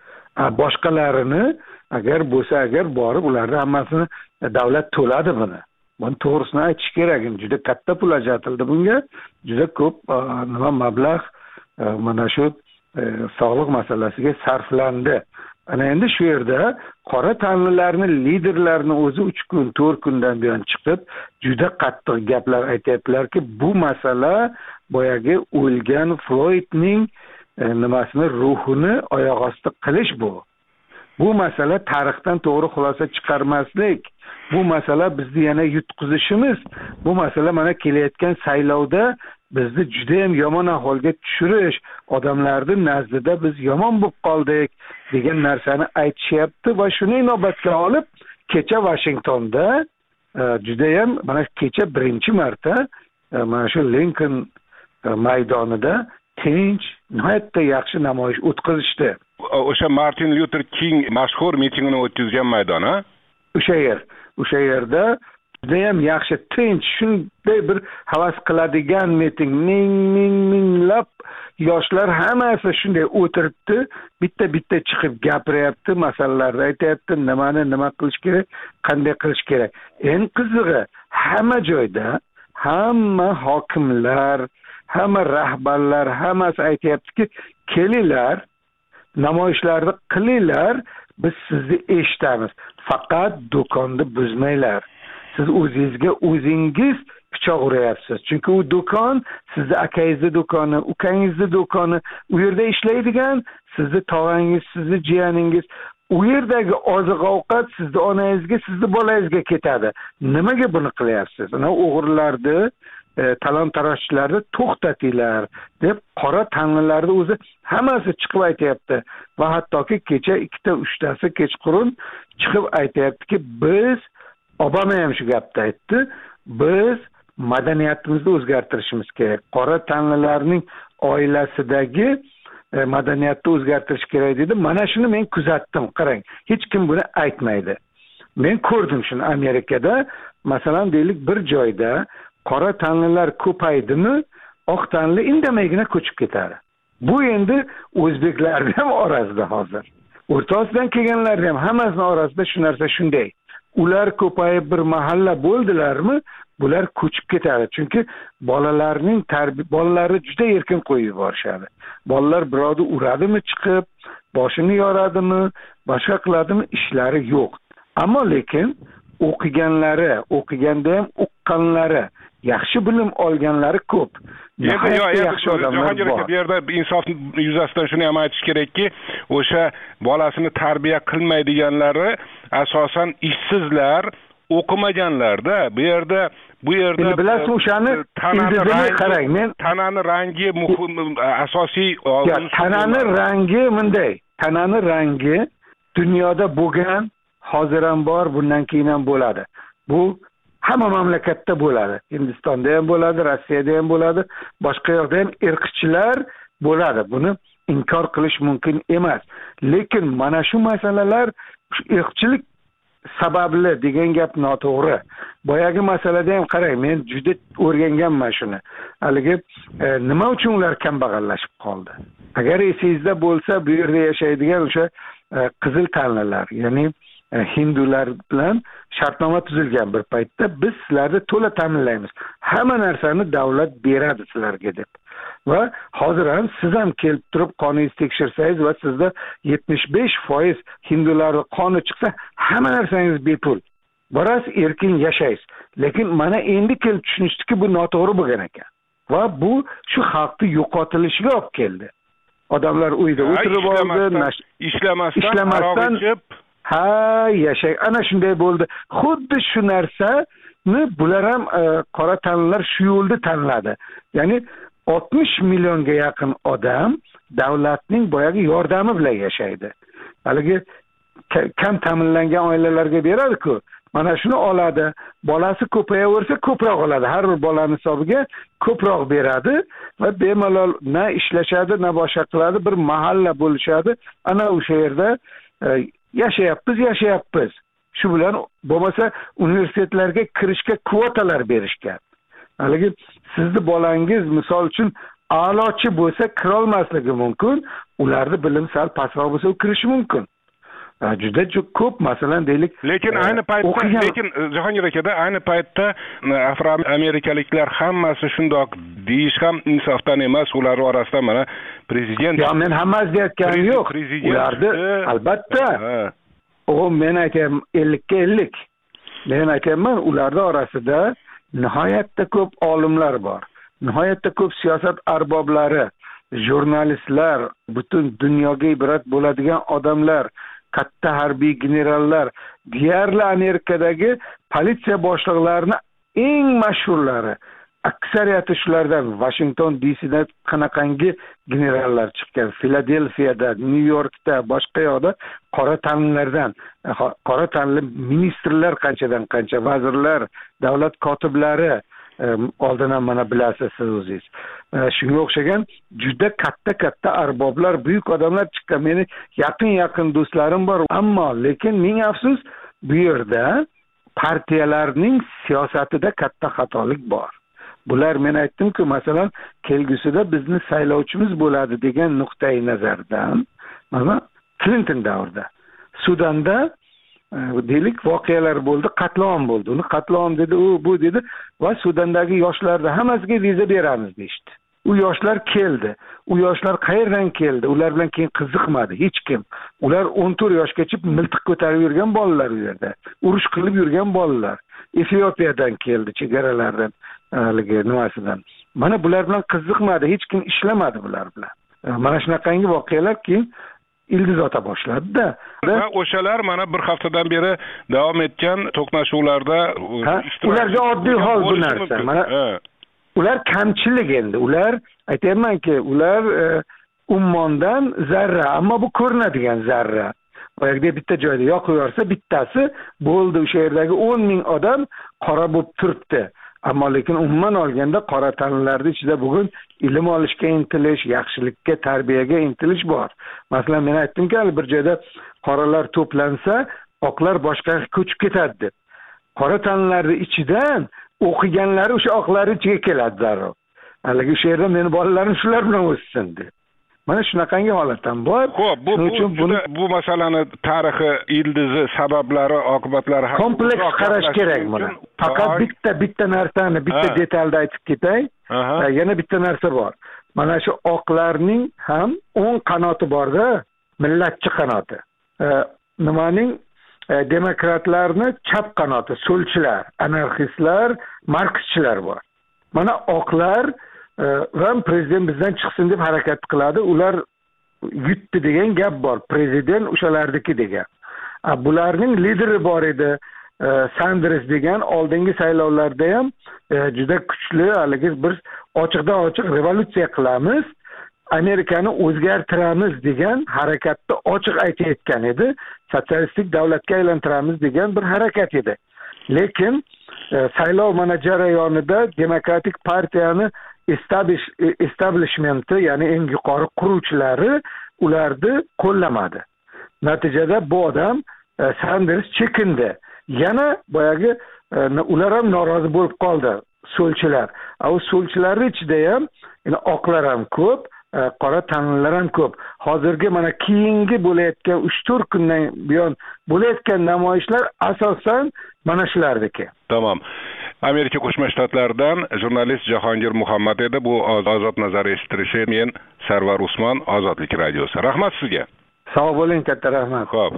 Boshqalarini agar bo'lsa, agar borib ularning hammasini davlat to'ladi buni. Buni to'g'risini aytish kerak. Juda katta pul ajratildi bunga. Juda ko'p nima mablag' mana shu sog'liq masalasiga sarflandi. Ana endi shu yerda qora tanlilarning liderlarini o'zi uch kun, to'rt kundan buyon chiqib juda qattiq gaplar aytayaptilarki, bu masala boyagi o'lgan Floydning e, nimasini ruhini oyoq osti qilish bu. Bu masala tarixdan to'g'ri xulosa chiqarmaslik. Bu masala bizni yana yutqizishimiz. Bu masala mana kelayotgan saylovda bizni juda ham yomon ahvolga tushirish, odamlarning nazdida biz yomon bo'lib qoldik degan narsani aytishyapti va shuni inobatga olib kecha Washingtonda e, juda ham mana kecha birinchi marta e, mana shu Lincoln e, maydonida tinch, nihoyatda yaxshi namoyish o'tkazishdi. O'sha Martin Luther King mashhur mitingini o'tkazgan maydon, ha? O'sha yer, o'sha yerda judayam yaxshi tinch, shunday bir havas qiladigan miting, ming ming minglab yoshlar hammasi shunday o'tiribdi, bitta-bitta chiqib gapiryapti, masalalarni aytayapti, nimani nima qilish kerak, qanday qilish kerak. Eng qizig'i, hamma joyda hamma hokimlar, hamma rahbarlar, hammasi aytayaptiki, kelinglar, namoyishlarni qilinglar, biz sizni eshitamiz. Faqat do'konni buzmanglar. Siz o'zingizga o'zingiz pichoq uryapsiz. Chunki u do'kon sizni akangizning do'koni, ukangizning do'koni, u yerda ishlaydigan sizni tog'angiz, sizni jiyaningiz, u yerdagi oziq-ovqat sizni onangizga, sizni bolangizga ketadi. Nimaga buni qilyapsiz? Ana o'g'irlarni, e, talon-tarojchilarni to'xtatinglar deb qora tanlilarni o'zi hammasi chiqib aytayapti. Va hattoki kecha ikkita, uchtasi kechqurun chiqib aytayaptiki, biz Obama ham shu gapni aytdi. Biz madaniyatimizni o'zgartirishimiz kerak. Qora tanlilarning oilasidagi e, madaniyatni o'zgartirish kerak dedi. Mana shuni men kuzatdim. Qarang, hech kim buni aytmaydi. Men ko'rdim shuni Amerikada, masalan, deylik bir joyda qora tanlilar ko'paydimi, oq tanli indamaygina ko'chib ketadi. Bu endi o'zbeklarning ham orasida hozir. o'rta osiyodan kelganlar ham hammasini orasida shu narsa shunday. Ular ko'payib bir mahalla bo'ldilarmi, bular ko'chib ketadi. Chunki bolalarning tarbiya bolalari juda erkin qo'yib yuborishadi. Bolalar birovni uradimi chiqib, boshini yoradimi, boshqa qiladimi, ishlari yo'q. Ammo lekin o'qiganlari, o'qiganda ham o'qqanlari, yaxshi bilim olganlari ko'p. Endi yaxshi odamlar bor. Bu yerda insof yuzasidan shuni ham aytish kerakki, o'sha bolasini tarbiya qilmaydiganlari asosan ishsizlar, o'qimaganlarda. Bu yerda bu yerda bilasiz o'shani indizini qarang. Men tanani rangi muhim asosiy tanani rangi bunday. Tanani rangi dunyoda bo'lgan, hozir ham bor, bundan keyin ham bo'ladi. Bu hamma mamlakatda bo'ladi. Hindistonda ham bo'ladi, Rossiyada ham bo'ladi, boshqa yoqda ham irqchilar bo'ladi. Buni inkor qilish mumkin emas. Lekin mana shu masalalar irqchilik sababli degan gap noto'g'ri. Boyagi masalada ham qarang, men juda o'rganganman shuni. Haligi e, nima uchun ular kambag'allashib qoldi? Agar esingizda bo'lsa, bu yerda yashaydigan o'sha e, qizil tanlilar, ya'ni e, hindular bilan shartnoma tuzilgan bir paytda biz sizlarni to'la ta'minlaymiz. Hamma narsani davlat beradi sizlarga deb. Va hozir ham siz ham kelib turib qoningizni tekshirsangiz va sizda yetmish besh foiz hindularning qoni chiqsa, hamma narsangiz bepul. Borasiz, erkin yashaysiz. Lekin mana endi kelib tushunishdiki, bu noto'g'ri bo'lgan ekan. Va bu shu xalqni yo'qotilishiga olib keldi. Odamlar uyda o'tirib oldi, ishlamasdan, ishlamasdan ha, yashay. Ana shunday bo'ldi. Xuddi shu narsani bular ham e, qora tanlilar shu yo'lda tanladi. Ya'ni oltmish millionga yaqin odam davlatning boyagi yordami bilan yashaydi. Haligi kam ta'minlangan oilalarga beradi-ku. Mana shuni oladi. Bolasi ko'payaversa ko'proq oladi. Har bir bolaning hisobiga ko'proq beradi va bemalol na ishlashadi, na boshqa qiladi, bir mahalla bo'lishadi. Ana o'sha yerda e, yashayapmiz, yashayapmiz. Shu bilan bo'lmasa universitetlarga kirishga kvotalar berishgan. Haligi sizni bolangiz misol uchun a'lochi bo'lsa kira olmasligi mumkin, ularni bilim sal pastroq bo'lsa kirishi mumkin. Juda ko'p, masalan deylik. Lekin ayni paytda, o'qigan... lekin Jahongir akada ayni paytda afroamerikaliklar hammasi shundoq deyish ham insofdan emas. Ular orasida mana prezident. Ya men hammasi deyotganim yo'q. Ularni albatta. O men aytaman ellikka ellik. Men aytaman ularning orasida nihoyatda ko'p olimlar bor. Nihoyatda ko'p siyosat arboblari, jurnalistlar, butun dunyoga ibrat bo'ladigan odamlar, katta harbiy generallar, deyarli Amerikadagi politsiya boshliqlarining eng mashhurlari, aksariyati shulardan Washington D C'da qanaqangi generallar chiqqan, Filadelfiyada, New Yorkda, boshqa yoqda qora tanlilardan, qora tanli ministrlar qanchadan qancha, vazirlar, davlat kotiblari oldin ham mana bilasiz siz o'zingiz. Shunga o'xshagan juda katta-katta arboblar, buyuk odamlar chiqqan. Meni yaqin-yaqin do'stlarim bor, ammo lekin ming afsus bu yerda partiyalarning siyosatida katta xatolik bor. Bular men aytdim-ku, masalan, kelgusida bizni saylovchimiz bo'ladi degan nuqtai nazardan, mana Clinton davrida Sudanda deylik voqealar bo'ldi, qatlam bo'ldi. Uni qatlam dedi, u bu dedi va Sudandagi yoshlarga hammasiga viza beramiz deydi. U yoshlar keldi. U yoshlar qayerdan keldi? Ular bilan keyin qiziqmadi hech kim. Ular o'n to'rt yoshgacha miltiq ko'tarib yurgan bolalar u yerda. Urush qilib yurgan bolalar. Efiopiyadan keldi, chegaralardan, haligi nimasidan. Mana bular bilan qiziqmadi, hech kim ishlamadi bular bilan. Mana shunaqangi voqealar keyin ildiz ota boshladi-da. Va o'shalar mana bir haftadan beri davom etgan to'qnashuvlarda ularga oddiy hol bu narsa. Mana ular kamchilik endi. Ular aytaymanki, ular e, ummondan zarra, ammo bu ko'rinadigan zarra. Oyog'ida bitta joyda yoqib yorsa bittasi bo'ldi, o'sha yerdagi o'n ming odam qora bo'lib turibdi. Ammo lekin umuman olganda qora tanlilarning ichida bugun ilm olishga intilish, yaxshilikka, tarbiyaga intilish bor. Masalan, men aytdimki, bir joyda qoralar to'plansa, oqlar boshqa ko'chib ketadi deb. Qora tanlilarning ichidan o'qiganlari o'sha oqlar ichiga keladi zarur. Haligi o'sha yerda meni bolalarim shular bilan o'ssin deb. mana shunaqangi holat ham bor. Xo'p, bu Shuning uchun bu bu masalani tarixi, ildizi, sabablari, oqibatlari kompleks qarash kerak buni. Faqat bitta bitta narsani bitta detalda aytib ketay. Yana bitta narsa bor. Mana shu oqlarning ham o'ng qanoti borda, millatchi qanoti. Nimaning demokratlarni chap qanoti, so'lchilar, anarxistlar, markschilar bor. Mana oqlar va prezident bizdan chiqsin deb harakat qiladi. Ular yutdi degan gap bor. Prezident o'shalardiki degan. Bularning lideri bor edi, Sanders degan, oldingi saylovlarda ham juda kuchli, haligi bir ochiqdan ochiq revolyutsiya qilamiz, Amerikani o'zgartiramiz degan harakatni ochiq aytayotgan edi. Sotsialistik davlatga aylantiramiz degan bir harakat edi. Lekin saylov mana jarayonida Demokratik partiyani establishmenti, ya'ni eng yuqori quruvchilari ularni qo'llamadi. Natijada bu odam Sanders chekindi. Yana boyagi ular ham norozi bo'lib qoldi, so'lchilar. U so'lchilar ichida ham oqlar ham ko'p, qora tanlilar ham ko'p. Hozirgi mana keyingi bo'layotgan uch to'rt kundan buyon bo'layotgan namoyishlar asosan mana shulardiki. Tamom. Amerika Qo'shma Shtatlaridan jurnalist Jahongir Muhammad edi. Bu Ozod nazar eshitirishi. Men Sarvar Usmon, Ozodlik radiosi. Rahmat sizga. Sog' bo'ling, katta rahmat. Xo'p.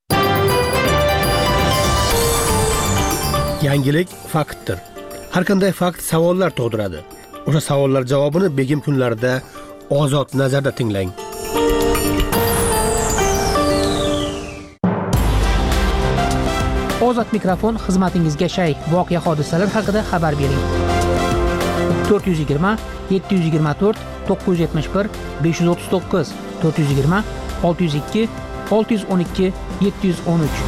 Yangilik faktdir. Har qanday fakt savollar tug'diradi. O'sha savollar javobini begim kunlarida Ozod nazarda tinglang. Ozod mikrofon xizmatingizga shay. Voqea hodisalar haqida xabar bering. to'rt yuz yigirma yetti yuz yigirma to'rt to'qqiz yuz yetmish bir besh yuz o'ttiz to'qqiz to'rt yuz yigirma olti yuz ikki olti yuz o'n ikki yetti yuz o'n uch.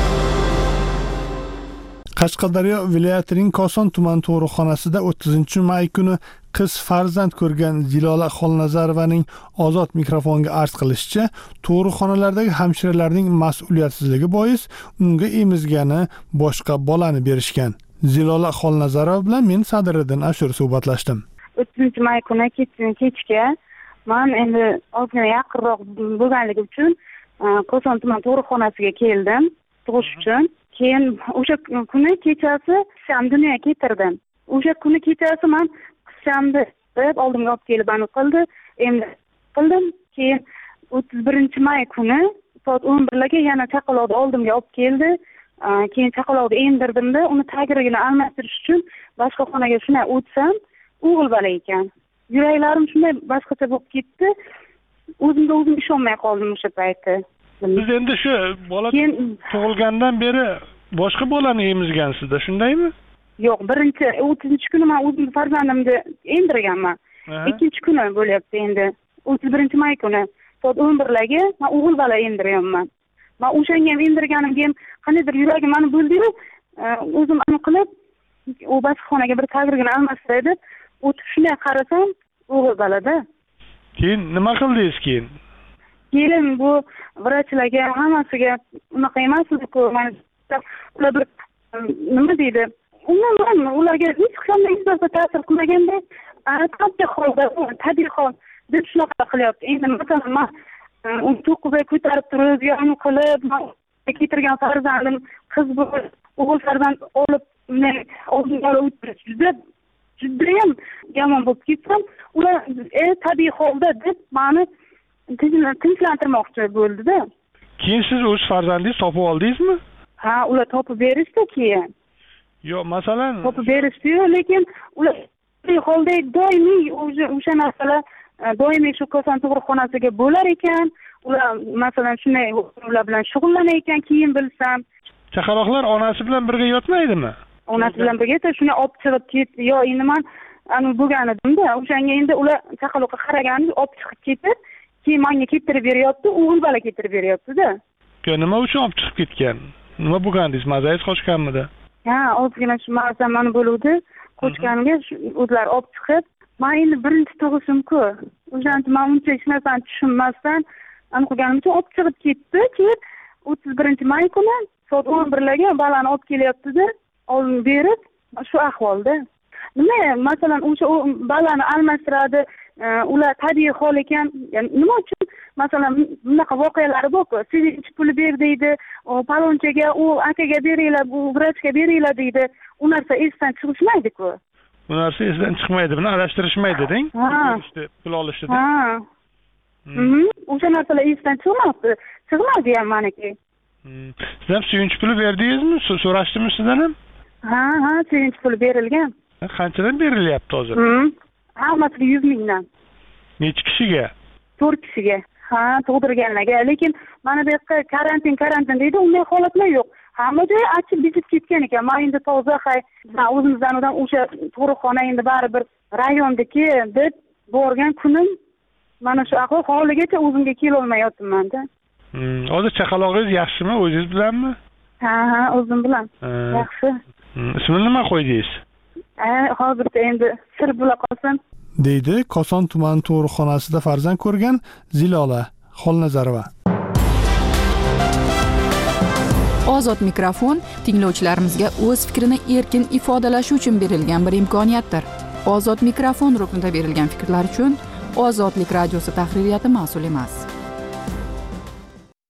Qashqadaryo viloyatining Koson tuman tug'ruqxonasida o'ttizinchi may kuni qiz farzand ko'rgan Zilola Xolnazarovaning Ozod mikrofonga arz qilishicha, tug'ruqxonalardagi hamshiralarning mas'uliyatsizligi bois unga emizgani boshqa bolani berishgan. Zilola Xolnazarova bilan men Sadiriddin Ashur suhbatlashdim. o'ttizinchi may kuni kechga men endi ozgina yaqinroq bo'lganligi uchun Koson tuman tug'ruqxonasiga keldim tug'ish uchun. Keyin o'sha kuni kechasi qizcham dunyoga keltirdim. O'sha kuni kechasi men qizchamni deb oldimga olib kelib aniq qildi, endi qildim. Keyin o'ttiz birinchi may kuni soat o'n birlarga yana chaqaloqni oldimga olib keldi. Keyin chaqaloqni emdirdimda, uni tagirigini almashtirish uchun boshqa xonaga shunday o'tsam, o'g'il bola ekan. Yuraklarim shunday boshqacha bo'lib ketdi. O'zimga o'zim ishonmay qoldim o'sha paytda. Siz endi shu bola tug'ilgandan beri boshqa bolani emizgansizda, shundaymi? Yo'q, birinchi o'ttizinchi kuni men o'zim farzandimni emdirganman. Ikkinchi kuni bo'lyapti endi. o'ttiz birinchi may kuni soat o'n birlarga men o'g'il bola emdiryapman. Men o'shanga ham emdirganimga ham qaniydir yuragim meni bo'ldi-yu, o'zim aniq qilib u boshqa xonaga bir tagirgini almashtirdi. O'tib shunday qarasam, o'g'il bola-da. Keyin nima qildingiz keyin? Keyin bu vrachlarga hammasiga unaqa emas-ku, ular bir nima deydi? Umuman ularga hech qanday ta'sir qilmaganda, tabiiy holda, tabiiy hol deb shunaqa qilyapti. Endi masalan, men uni to'qqiz oy ko'tarib turib, yoni qilib, keltirgan farzandim qiz bo'lib, o'g'il farzand olib, oldinga o'tirish juda judayam yomon bo'lib ketsam, ular tabiiy holda deb meni tinchlantirmoqchi bo'ldi-da. Keyin siz o'z farzandingiz topib oldingizmi? Ha, ular topib berishdi keyin. Yo'q, masalan, topib berishdi-yu, lekin ular holda doimiy o'sha narsalar doimiy shu Koson tug'ruqxonasiga bo'lar ekan. Ular masalan shunday ular bilan shug'ullanar ekan, keyin bilsam. Chaqaloqlar onasi bilan birga yotmaydimi? Onasi bilan birga shuni olib chiqib ketdi. Yo, endi men anu bo'lgan edim-da, o'shanga endi ular chaqaloqqa qaraganda olib chiqib ketib, keyin menga keltirib beryapti, o'g'il bola keltirib beryapti-da. Nima uchun olib chiqib ketgan? Nima bo'lgandingiz? Mazangiz qochganmidi? Ha, ozgina shu mazam mana bo'luvdi. Qochganiga o'zlari olib chiqib, men endi birinchi tug'ishim-ku. O'shanda men uncha hech narsani tushunmasdan aniqganim uchun olib chiqib ketdi. Keyin o'ttiz birinchi may kuni soat o'n birlarga bolani olib kelyapti-da, olib berib, shu ahvolda. Nima, masalan, o'sha bolani almashtiradi, ular tabiiy hol ekan. Yani nima uchun masalan bunaqa voqealari borku, sevinch puli ber deydi, palonchaga, u akaga beringlar, bu vrachga beringlar deydi. U narsa esdan chiqishmaydi-ku. Bu narsa esdan chiqmaydi, buni adashtirishmaydi deng. Olishdi, pul olishdi. Ha. Mhm. O'sha narsalar esdan chiqmabdi. Chiqmadi ham meniki. Siz ham sevinch puli berdingizmi? So'rashdimmi sizdan ham? Ha, ha, sevinch puli berilgan. Qanchadan berilyapti hozir? Hammasiga yuz mingdan. Necha kishiga? to'rt kishiga. Ha, tug'dirganlarga. Lekin mana bu yerda karantin, karantin deydi, unday holatlar yo'q. Hamma joy achib bitib ketgan ekan. Men endi toza hay, o'zimizdan odam o'sha tug'ruqxona endi baribir rayondagi deb borgan kunim mana shu ahvol holigacha o'zimga kela olmayapman-da. Hozir chaqalog'ingiz yaxshimi, o'zingiz bilanmi? Ha, ha, o'zim bilan. Yaxshi. Ismini nima qo'ydingiz? Ha, hozircha endi sir bo'la qolsin. deydi Koson tumani tug'ruqxonasida farzand ko'rgan Zilola Xolnazarova. Ozod mikrofon tinglovchilarimizga o'z fikrini erkin ifodalashi uchun berilgan bir imkoniyatdir. Ozod mikrofon ruknida berilgan fikrlar uchun Ozodlik radiosi tahririyati mas'ul emas.